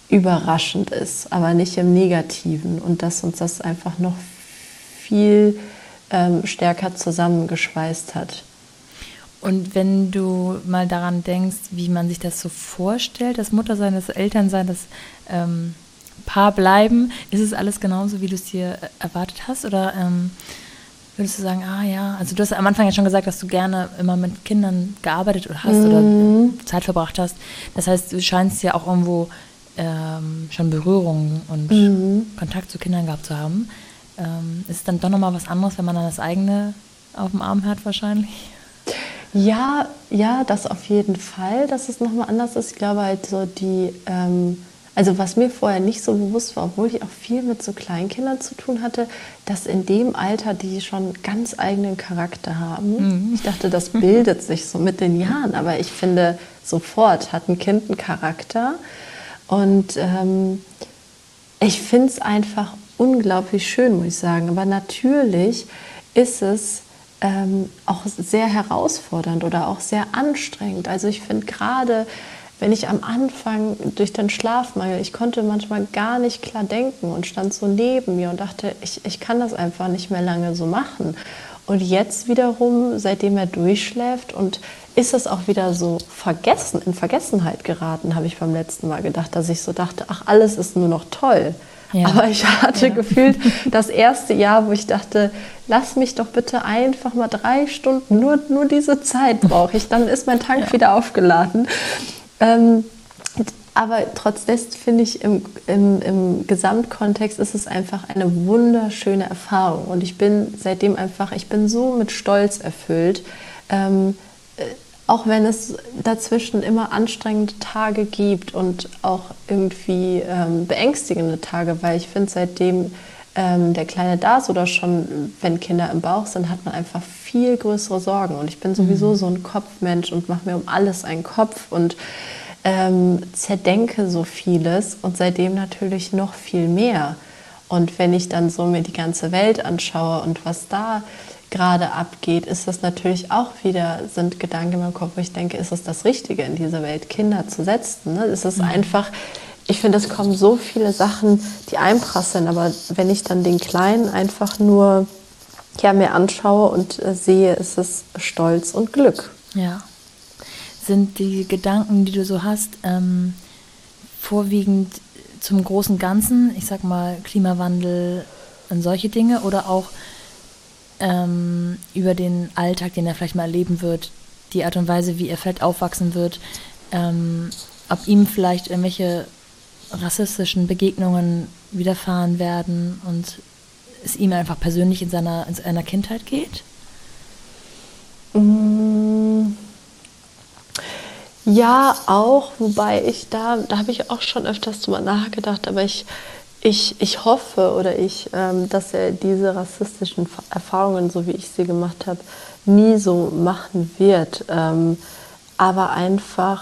überraschend ist, aber nicht im Negativen und dass uns das einfach noch viel stärker zusammengeschweißt hat. Und wenn du mal daran denkst, wie man sich das so vorstellt, das Muttersein, das Elternsein, das Paar bleiben, ist es alles genauso, wie du es dir erwartet hast? Oder würdest du sagen, also du hast am Anfang ja schon gesagt, dass du gerne immer mit Kindern gearbeitet hast oder Zeit verbracht hast. Das heißt, du scheinst ja auch irgendwo schon Berührung und Kontakt zu Kindern gehabt zu haben. Ist es dann doch nochmal was anderes, wenn man dann das eigene auf dem Arm hat wahrscheinlich? Ja, das auf jeden Fall, dass es nochmal anders ist. Ich glaube halt so also was mir vorher nicht so bewusst war, obwohl ich auch viel mit so Kleinkindern zu tun hatte, dass in dem Alter die schon ganz eigenen Charakter haben. Ich dachte, das bildet sich so mit den Jahren, aber ich finde, sofort hat ein Kind einen Charakter. Und ich finde es einfach unglaublich schön, muss ich sagen. Aber natürlich ist es auch sehr herausfordernd oder auch sehr anstrengend. Also ich finde gerade, wenn ich am Anfang durch den Schlafmangel, ich konnte manchmal gar nicht klar denken und stand so neben mir und dachte, ich kann das einfach nicht mehr lange so machen. Und jetzt wiederum, seitdem er durchschläft und ist es auch wieder so in Vergessenheit geraten, habe ich beim letzten Mal gedacht, dass ich so dachte, ach, alles ist nur noch toll. Ja. Aber ich hatte gefühlt das erste Jahr, wo ich dachte, lass mich doch bitte einfach mal 3 Stunden, nur diese Zeit brauche ich, dann ist mein Tank wieder aufgeladen. Aber trotzdem finde ich, im Gesamtkontext ist es einfach eine wunderschöne Erfahrung. Und ich bin seitdem ich bin so mit Stolz erfüllt, auch wenn es dazwischen immer anstrengende Tage gibt und auch irgendwie beängstigende Tage, weil ich finde, seitdem der Kleine da ist oder schon, wenn Kinder im Bauch sind, hat man einfach viel größere Sorgen. Und ich bin sowieso so ein Kopfmensch und mache mir um alles einen Kopf und zerdenke so vieles und seitdem natürlich noch viel mehr. Und wenn ich dann so mir die ganze Welt anschaue und was da gerade abgeht, ist das natürlich auch wieder, sind Gedanken in meinem Kopf, wo ich denke, ist es das Richtige in dieser Welt, Kinder zu setzen? Ne? Es ist einfach, ich finde, es kommen so viele Sachen, die einprasseln, aber wenn ich dann den Kleinen einfach nur mir anschaue und sehe, ist es Stolz und Glück. Ja. Sind die Gedanken, die du so hast, vorwiegend zum großen Ganzen, ich sag mal Klimawandel und solche Dinge, oder auch über den Alltag, den er vielleicht mal erleben wird, die Art und Weise, wie er vielleicht aufwachsen wird, ob ihm vielleicht irgendwelche rassistischen Begegnungen widerfahren werden und es ihm einfach persönlich in seiner Kindheit geht? Ja, auch, wobei da habe ich auch schon öfters drüber nachgedacht, aber ich hoffe dass er diese rassistischen Erfahrungen, so wie ich sie gemacht habe, nie so machen wird. Aber einfach,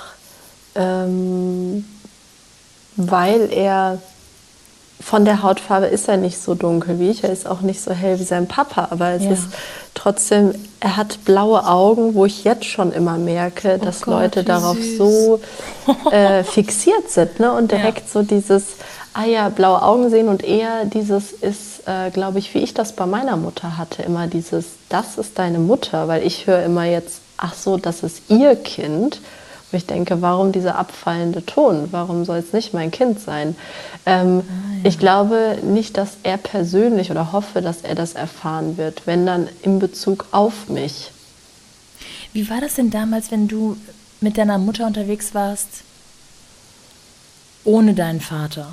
weil er von der Hautfarbe ist er nicht so dunkel wie ich, er ist auch nicht so hell wie sein Papa, aber es ist trotzdem, er hat blaue Augen, wo ich jetzt schon immer merke, dass Leute darauf so fixiert sind, ne? Und direkt so dieses, blaue Augen sehen und eher dieses ist, glaube ich, wie ich das bei meiner Mutter hatte, immer dieses, das ist deine Mutter, weil ich höre immer jetzt, ach so, das ist ihr Kind. Und ich denke, warum dieser abfallende Ton? Warum soll es nicht mein Kind sein? Ich glaube nicht, dass er persönlich oder hoffe, dass er das erfahren wird, wenn dann in Bezug auf mich. Wie war das denn damals, wenn du mit deiner Mutter unterwegs warst, ohne deinen Vater?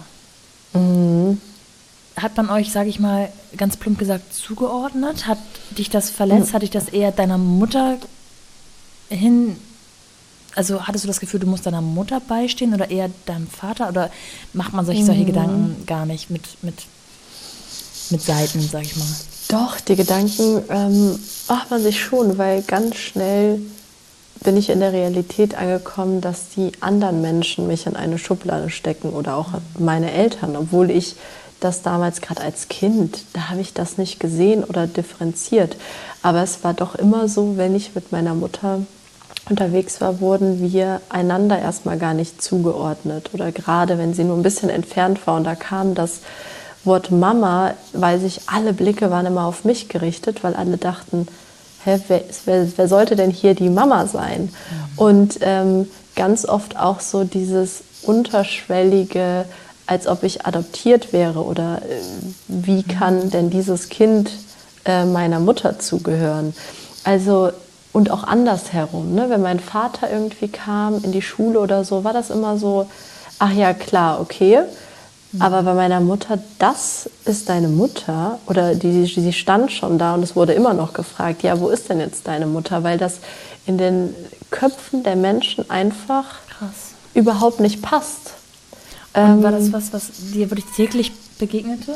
Hat man euch, sage ich mal, ganz plump gesagt, zugeordnet? Hat dich das verletzt? Hat dich das eher deiner Mutter hin... Also hattest du das Gefühl, du musst deiner Mutter beistehen oder eher deinem Vater? Oder macht man solche Gedanken gar nicht mit Seiten, sag ich mal? Doch, die Gedanken macht man sich schon, weil ganz schnell bin ich in der Realität angekommen, dass die anderen Menschen mich in eine Schublade stecken oder auch meine Eltern, obwohl ich das damals gerade als Kind, da habe ich das nicht gesehen oder differenziert. Aber es war doch immer so, wenn ich mit meiner Mutter unterwegs war, wurden wir einander erstmal gar nicht zugeordnet. Oder gerade wenn sie nur ein bisschen entfernt war und da kam das Wort Mama, weiß ich, alle Blicke waren immer auf mich gerichtet, weil alle dachten, wer sollte denn hier die Mama sein? Und ganz oft auch so dieses unterschwellige, als ob ich adoptiert wäre oder wie kann denn dieses Kind meiner Mutter zugehören? Also und auch andersherum, ne? Wenn mein Vater irgendwie kam in die Schule oder so, war das immer so, ach ja, klar, okay. Aber bei meiner Mutter, das ist deine Mutter? Oder sie stand schon da und es wurde immer noch gefragt, ja, wo ist denn jetzt deine Mutter? Weil das in den Köpfen der Menschen einfach überhaupt nicht passt. Und war das was dir wirklich täglich begegnete?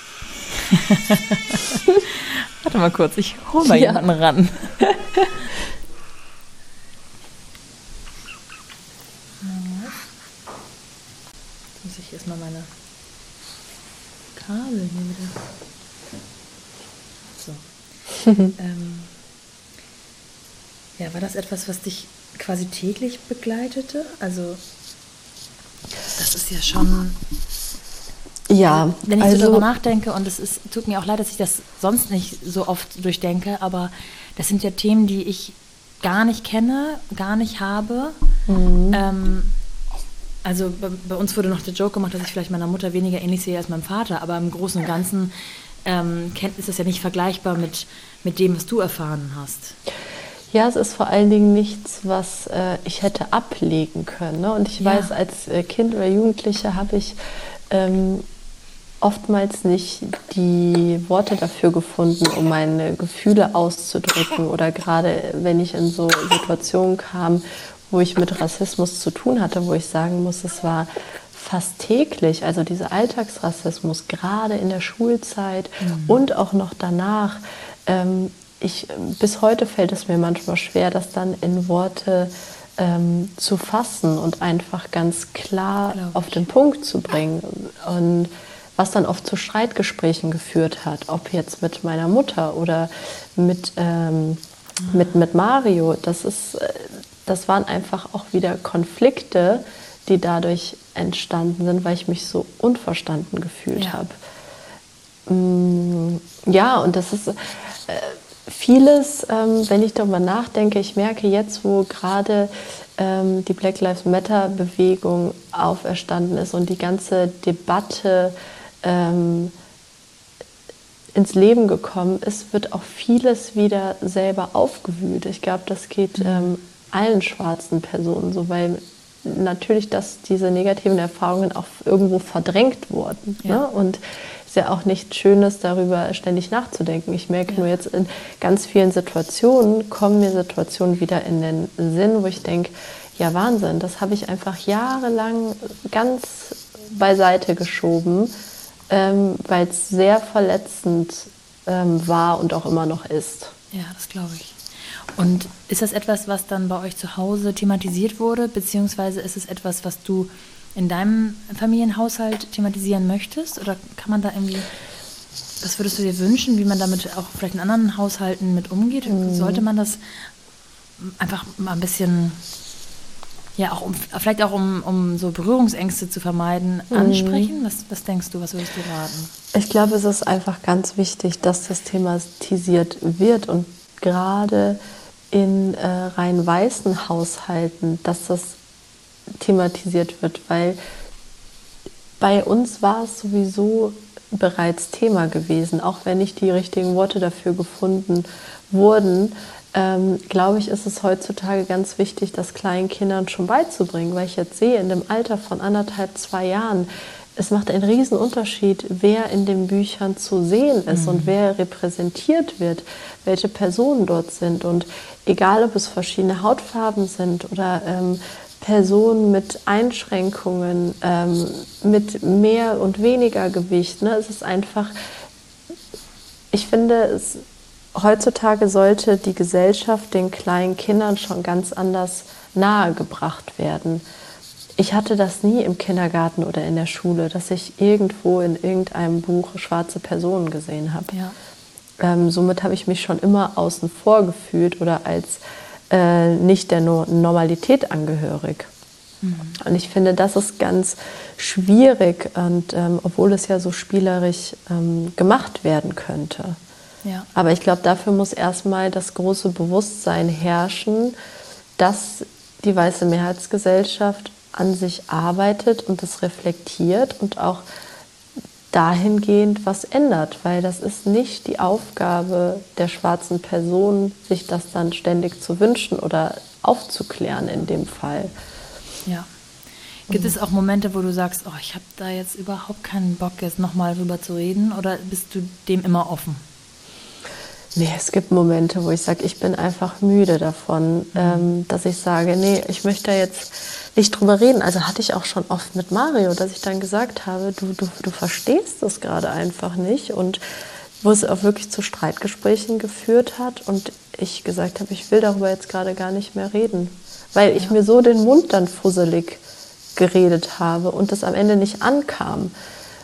Warte mal kurz, ich hole mal jemanden ran. Jetzt muss ich erstmal meine Kabel hier wieder. So. Ja, war das etwas, was dich quasi täglich begleitete? Also, das ist ja schon. Ja, wenn ich so darüber nachdenke, und tut mir auch leid, dass ich das sonst nicht so oft durchdenke, aber das sind ja Themen, die ich gar nicht kenne, gar nicht habe. Also bei uns wurde noch der Joke gemacht, dass ich vielleicht meiner Mutter weniger ähnlich sehe als meinem Vater, aber im Großen und Ganzen ist das ja nicht vergleichbar mit dem, was du erfahren hast. Ja, es ist vor allen Dingen nichts, was ich hätte ablegen können. Ne? Und ich weiß, als Kind oder Jugendliche habe ich oftmals nicht die Worte dafür gefunden, um meine Gefühle auszudrücken. Oder gerade wenn ich in so Situationen kam, wo ich mit Rassismus zu tun hatte, wo ich sagen muss, es war fast täglich, also dieser Alltagsrassismus, gerade in der Schulzeit und auch noch danach. Bis heute fällt es mir manchmal schwer, das dann in Worte zu fassen und einfach ganz klar auf den Punkt zu bringen. Und was dann oft zu Streitgesprächen geführt hat, ob jetzt mit meiner Mutter oder mit Mario. Das waren einfach auch wieder Konflikte, die dadurch entstanden sind, weil ich mich so unverstanden gefühlt habe. Ja, und das ist vieles, wenn ich darüber nachdenke, ich merke jetzt, wo gerade die Black Lives Matter Bewegung auferstanden ist und die ganze Debatte ins Leben gekommen ist, wird auch vieles wieder selber aufgewühlt. Ich glaube, das geht allen schwarzen Personen so, weil natürlich diese negativen Erfahrungen auch irgendwo verdrängt wurden. Ne? Und es ist ja auch nichts Schönes, darüber ständig nachzudenken. Ich merke nur jetzt in ganz vielen Situationen, kommen mir Situationen wieder in den Sinn, wo ich denke, ja Wahnsinn, das habe ich einfach jahrelang ganz beiseite geschoben, weil es sehr verletzend war und auch immer noch ist. Ja, das glaube ich. Und ist das etwas, was dann bei euch zu Hause thematisiert wurde, beziehungsweise ist es etwas, was du in deinem Familienhaushalt thematisieren möchtest? Oder kann man da irgendwie, was würdest du dir wünschen, wie man damit auch vielleicht in anderen Haushalten mit umgeht? Sollte man das einfach mal ein bisschen, ja, auch vielleicht auch um so Berührungsängste zu vermeiden, ansprechen? Was denkst du, was würdest du raten? Ich glaube, es ist einfach ganz wichtig, dass das thematisiert wird und gerade in rein weißen Haushalten, dass das thematisiert wird, weil bei uns war es sowieso bereits Thema gewesen, auch wenn nicht die richtigen Worte dafür gefunden wurden. Glaube ich, ist es heutzutage ganz wichtig, das kleinen Kindern schon beizubringen, weil ich jetzt sehe, in dem Alter von 1,5, 2 Jahren, es macht einen riesen Unterschied, wer in den Büchern zu sehen ist und wer repräsentiert wird, welche Personen dort sind. Und egal, ob es verschiedene Hautfarben sind oder Personen mit Einschränkungen, mit mehr und weniger Gewicht. Ne? Es ist einfach, ich finde, heutzutage sollte die Gesellschaft den kleinen Kindern schon ganz anders nahegebracht werden. Ich hatte das nie im Kindergarten oder in der Schule, dass ich irgendwo in irgendeinem Buch schwarze Personen gesehen habe. Ja. Somit habe ich mich schon immer außen vor gefühlt oder als nicht der Normalität angehörig. Und ich finde, das ist ganz schwierig, und obwohl es ja so spielerisch gemacht werden könnte. Ja. Aber ich glaube, dafür muss erstmal das große Bewusstsein herrschen, dass die weiße Mehrheitsgesellschaft an sich arbeitet und das reflektiert und auch dahingehend was ändert, weil das ist nicht die Aufgabe der schwarzen Person, sich das dann ständig zu wünschen oder aufzuklären in dem Fall. Ja. Gibt es auch Momente, wo du sagst, oh, ich habe da jetzt überhaupt keinen Bock, jetzt nochmal drüber zu reden, oder bist du dem immer offen? Nee, es gibt Momente, wo ich sage, ich bin einfach müde davon, dass ich sage, nee, ich möchte da jetzt nicht drüber reden. Also hatte ich auch schon oft mit Mario, dass ich dann gesagt habe, du verstehst das gerade einfach nicht, und wo es auch wirklich zu Streitgesprächen geführt hat und ich gesagt habe, ich will darüber jetzt gerade gar nicht mehr reden, weil ich mir so den Mund dann fusselig geredet habe und das am Ende nicht ankam.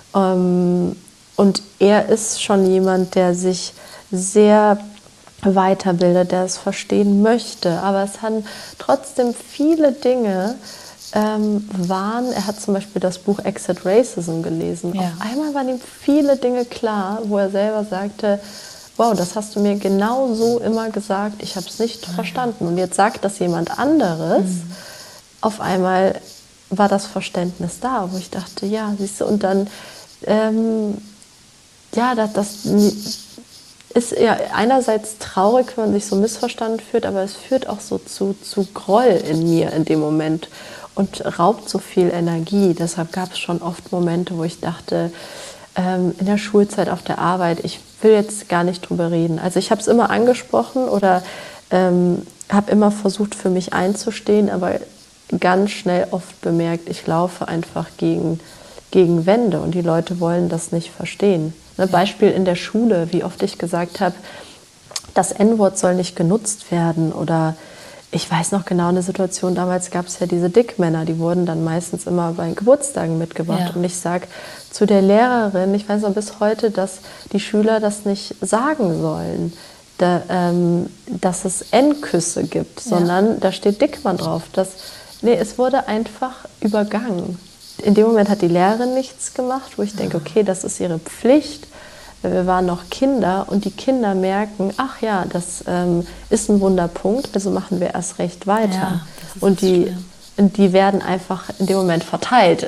Und er ist schon jemand, der sich sehr weiterbildet, der es verstehen möchte. Aber es haben trotzdem viele Dinge er hat zum Beispiel das Buch Exit Racism gelesen. Ja. Auf einmal waren ihm viele Dinge klar, wo er selber sagte, wow, das hast du mir genau so immer gesagt, ich habe es nicht verstanden. Und jetzt sagt das jemand anderes. Auf einmal war das Verständnis da, wo ich dachte, ja, siehst du, und dann, das ist ja einerseits traurig, wenn man sich so missverstanden fühlt, aber es führt auch so zu Groll in mir in dem Moment und raubt so viel Energie. Deshalb gab es schon oft Momente, wo ich dachte, in der Schulzeit, auf der Arbeit, ich will jetzt gar nicht drüber reden. Also ich habe es immer angesprochen oder habe immer versucht, für mich einzustehen, aber ganz schnell oft bemerkt, ich laufe einfach gegen Wände und die Leute wollen das nicht verstehen. Beispiel in der Schule, wie oft ich gesagt habe, das N-Wort soll nicht genutzt werden, oder ich weiß noch genau eine Situation, damals gab es ja diese Dickmänner, die wurden dann meistens immer bei Geburtstagen mitgebracht. Ja. Und ich sage zu der Lehrerin, ich weiß noch bis heute, dass die Schüler das nicht sagen sollen, dass es N-Küsse gibt, sondern da steht Dickmann drauf. Es wurde einfach übergangen. In dem Moment hat die Lehrerin nichts gemacht, wo ich denke, okay, das ist ihre Pflicht. Wir waren noch Kinder und die Kinder merken, ach ja, das ist ein Wunderpunkt, also machen wir erst recht weiter. Ja, und die werden einfach in dem Moment verteilt.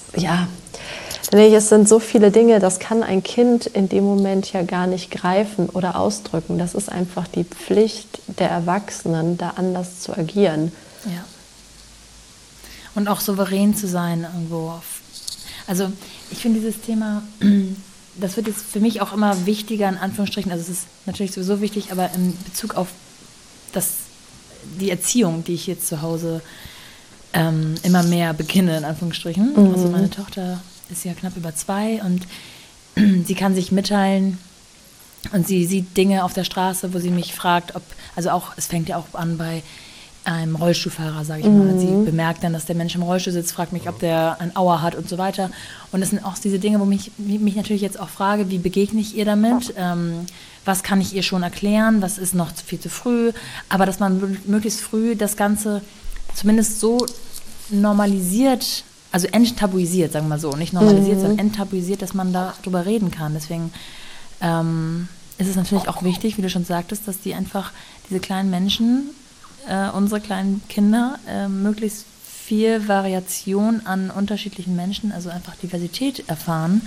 Es sind so viele Dinge, das kann ein Kind in dem Moment ja gar nicht greifen oder ausdrücken. Das ist einfach die Pflicht der Erwachsenen, da anders zu agieren. Ja. Und auch souverän zu sein irgendwo. Also ich finde dieses Thema, das wird jetzt für mich auch immer wichtiger, in Anführungsstrichen, also es ist natürlich sowieso wichtig, aber in Bezug auf die Erziehung, die ich jetzt zu Hause immer mehr beginne, in Anführungsstrichen. Also meine Tochter ist ja knapp über 2 und sie kann sich mitteilen und sie sieht Dinge auf der Straße, wo sie mich fragt, es fängt ja auch an bei einem Rollstuhlfahrer, sage ich mal. Sie bemerkt dann, dass der Mensch im Rollstuhl sitzt, fragt mich, ob der ein Auer hat und so weiter. Und das sind auch diese Dinge, wo mich natürlich jetzt auch frage, wie begegne ich ihr damit? Was kann ich ihr schon erklären? Was ist noch viel zu früh? Aber dass man möglichst früh das Ganze zumindest so normalisiert, also enttabuisiert, sagen wir mal so. Nicht normalisiert, sondern enttabuisiert, dass man darüber reden kann. Deswegen ist es natürlich auch wichtig, wie du schon sagtest, dass diese kleinen Menschen, unsere kleinen Kinder, möglichst viel Variation an unterschiedlichen Menschen, also einfach Diversität erfahren,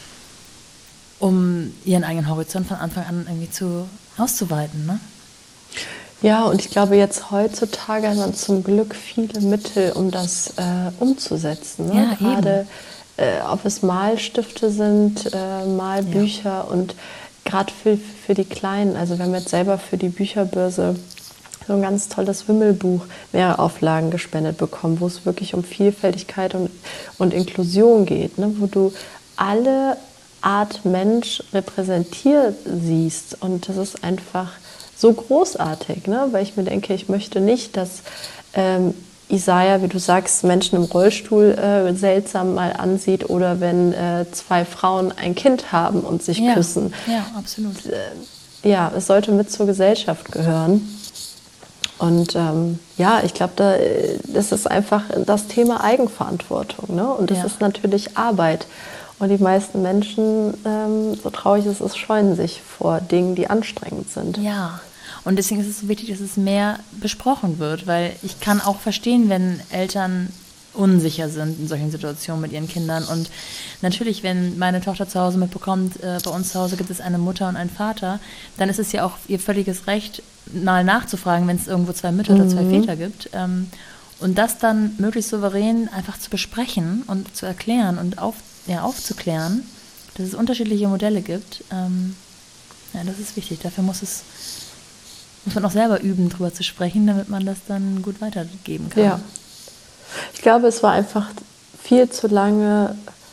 um ihren eigenen Horizont von Anfang an irgendwie auszuweiten, ne? Ja, und ich glaube, jetzt heutzutage hat man zum Glück viele Mittel, um das umzusetzen. Ne? Ja, gerade ob es Malstifte sind, Malbücher und gerade für die Kleinen. Also wir haben jetzt selber für die Bücherbörse so ein ganz tolles Wimmelbuch, mehrere Auflagen gespendet bekommen, wo es wirklich um Vielfältigkeit und Inklusion geht, ne? Wo du alle Art Mensch repräsentiert siehst. Und das ist einfach so großartig, ne? Weil ich mir denke, ich möchte nicht, dass Isaiah, wie du sagst, Menschen im Rollstuhl seltsam mal ansieht oder wenn 2 Frauen ein Kind haben und sich küssen. Ja, absolut. Es sollte mit zur Gesellschaft gehören. Und ich glaube, das ist einfach das Thema Eigenverantwortung, ne? Und das ist natürlich Arbeit. Und die meisten Menschen, so traurig es ist, scheuen sich vor Dingen, die anstrengend sind. Ja, und deswegen ist es so wichtig, dass es mehr besprochen wird, weil ich kann auch verstehen, wenn Eltern unsicher sind in solchen Situationen mit ihren Kindern. Und natürlich, wenn meine Tochter zu Hause mitbekommt, bei uns zu Hause gibt es eine Mutter und einen Vater, dann ist es ja auch ihr völliges Recht, mal nachzufragen, wenn es irgendwo 2 Mütter oder 2 Väter gibt. Und das dann möglichst souverän einfach zu besprechen und zu erklären und aufzuklären, dass es unterschiedliche Modelle gibt. Das ist wichtig. Dafür muss man auch selber üben, drüber zu sprechen, damit man das dann gut weitergeben kann. Ja. Ich glaube, es war einfach viel zu lange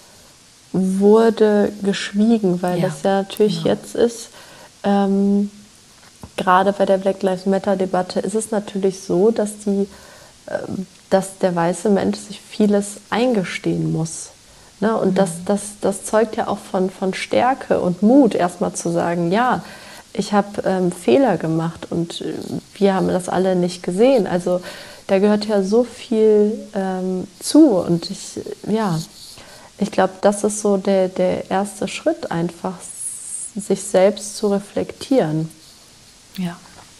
wurde geschwiegen, weil das ja natürlich jetzt ist, gerade bei der Black Lives Matter-Debatte ist es natürlich so, dass der weiße Mensch sich vieles eingestehen muss. Ne? Und das zeugt ja auch von Stärke und Mut, erstmal zu sagen, ja, ich habe Fehler gemacht und wir haben das alle nicht gesehen. Also da gehört ja so viel zu und ich glaube, das ist so der erste Schritt, einfach sich selbst zu reflektieren. Ja.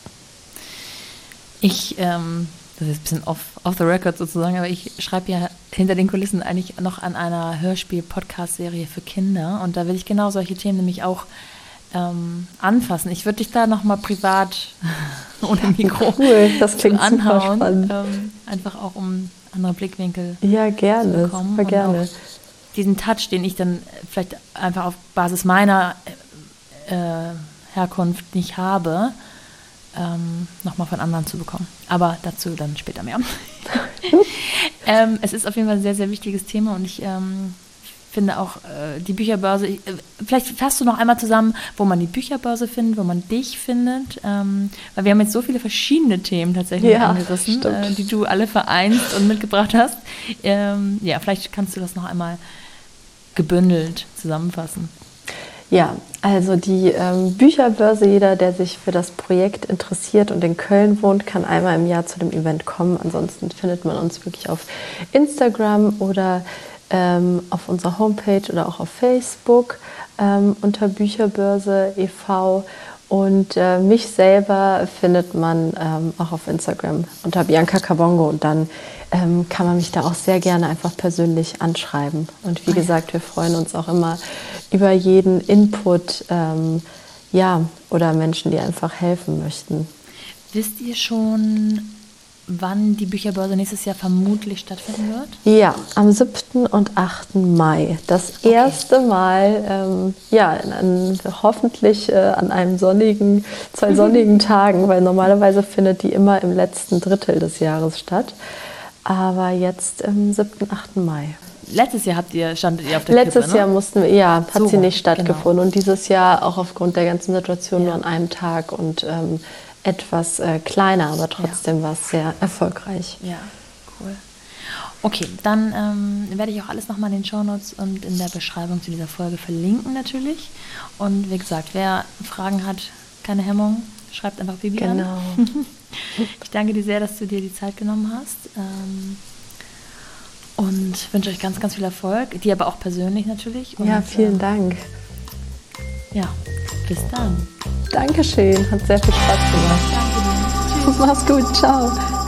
Das ist ein bisschen off the record sozusagen, aber ich schreibe ja hinter den Kulissen eigentlich noch an einer Hörspiel-Podcast-Serie für Kinder und da will ich genau solche Themen nämlich auch anfassen. Ich würde dich da nochmal privat ohne Mikro das klingt anhauen. Super spannend. Einfach auch um andere Blickwinkel gerne, zu bekommen. Super gerne. Diesen Touch, den ich dann vielleicht einfach auf Basis meiner Herkunft nicht habe, nochmal von anderen zu bekommen. Aber dazu dann später mehr. Es ist auf jeden Fall ein sehr, sehr wichtiges Thema und ich finde auch die Bücherbörse, vielleicht fasst du noch einmal zusammen, wo man die Bücherbörse findet, wo man dich findet, weil wir haben jetzt so viele verschiedene Themen tatsächlich angerissen, die du alle vereinst und mitgebracht hast. Vielleicht kannst du das noch einmal gebündelt zusammenfassen. Ja, also die Bücherbörse, jeder, der sich für das Projekt interessiert und in Köln wohnt, kann einmal im Jahr zu dem Event kommen. Ansonsten findet man uns wirklich auf Instagram oder auf unserer Homepage oder auch auf Facebook unter Bücherbörse e.V. Und mich selber findet man auch auf Instagram unter Bianca Kabongo und dann kann man mich da auch sehr gerne einfach persönlich anschreiben. Und wie gesagt, wir freuen uns auch immer über jeden Input oder Menschen, die einfach helfen möchten. Wisst ihr schon, wann die Bücherbörse nächstes Jahr vermutlich stattfinden wird? Ja, am 7. und 8. Mai. Das erste Mal, hoffentlich an einem zwei sonnigen Tagen, weil normalerweise findet die immer im letzten Drittel des Jahres statt. Aber jetzt am 7. und 8. Mai. Letztes Jahr standet ihr auf der Letztes Kippe, Jahr hat so, sie nicht stattgefunden. Genau. Und dieses Jahr auch aufgrund der ganzen Situation nur an einem Tag und etwas kleiner, aber trotzdem war es sehr erfolgreich. Ja, cool. Okay, dann werde ich auch alles nochmal in den Shownotes und in der Beschreibung zu dieser Folge verlinken natürlich. Und wie gesagt, wer Fragen hat, keine Hemmung, schreibt einfach Bibi an. Ich danke dir sehr, dass du dir die Zeit genommen hast. Und wünsche euch ganz, ganz viel Erfolg. Dir aber auch persönlich natürlich. Und, vielen Dank. Ja, bis dann. Dankeschön, hat sehr viel Spaß gemacht. Danke dir. Mach's gut, ciao.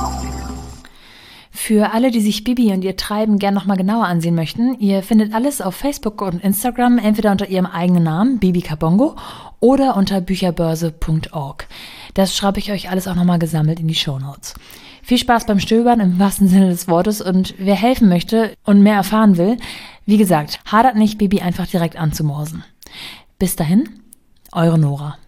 Für alle, die sich Bibi und ihr Treiben gern nochmal genauer ansehen möchten, ihr findet alles auf Facebook und Instagram, entweder unter ihrem eigenen Namen, Bibi Kabongo, oder unter bücherbörse.org. Das schreibe ich euch alles auch nochmal gesammelt in die Shownotes. Viel Spaß beim Stöbern im wahrsten Sinne des Wortes und wer helfen möchte und mehr erfahren will, wie gesagt, hadert nicht, Bibi einfach direkt anzumorsen. Bis dahin, eure Nora.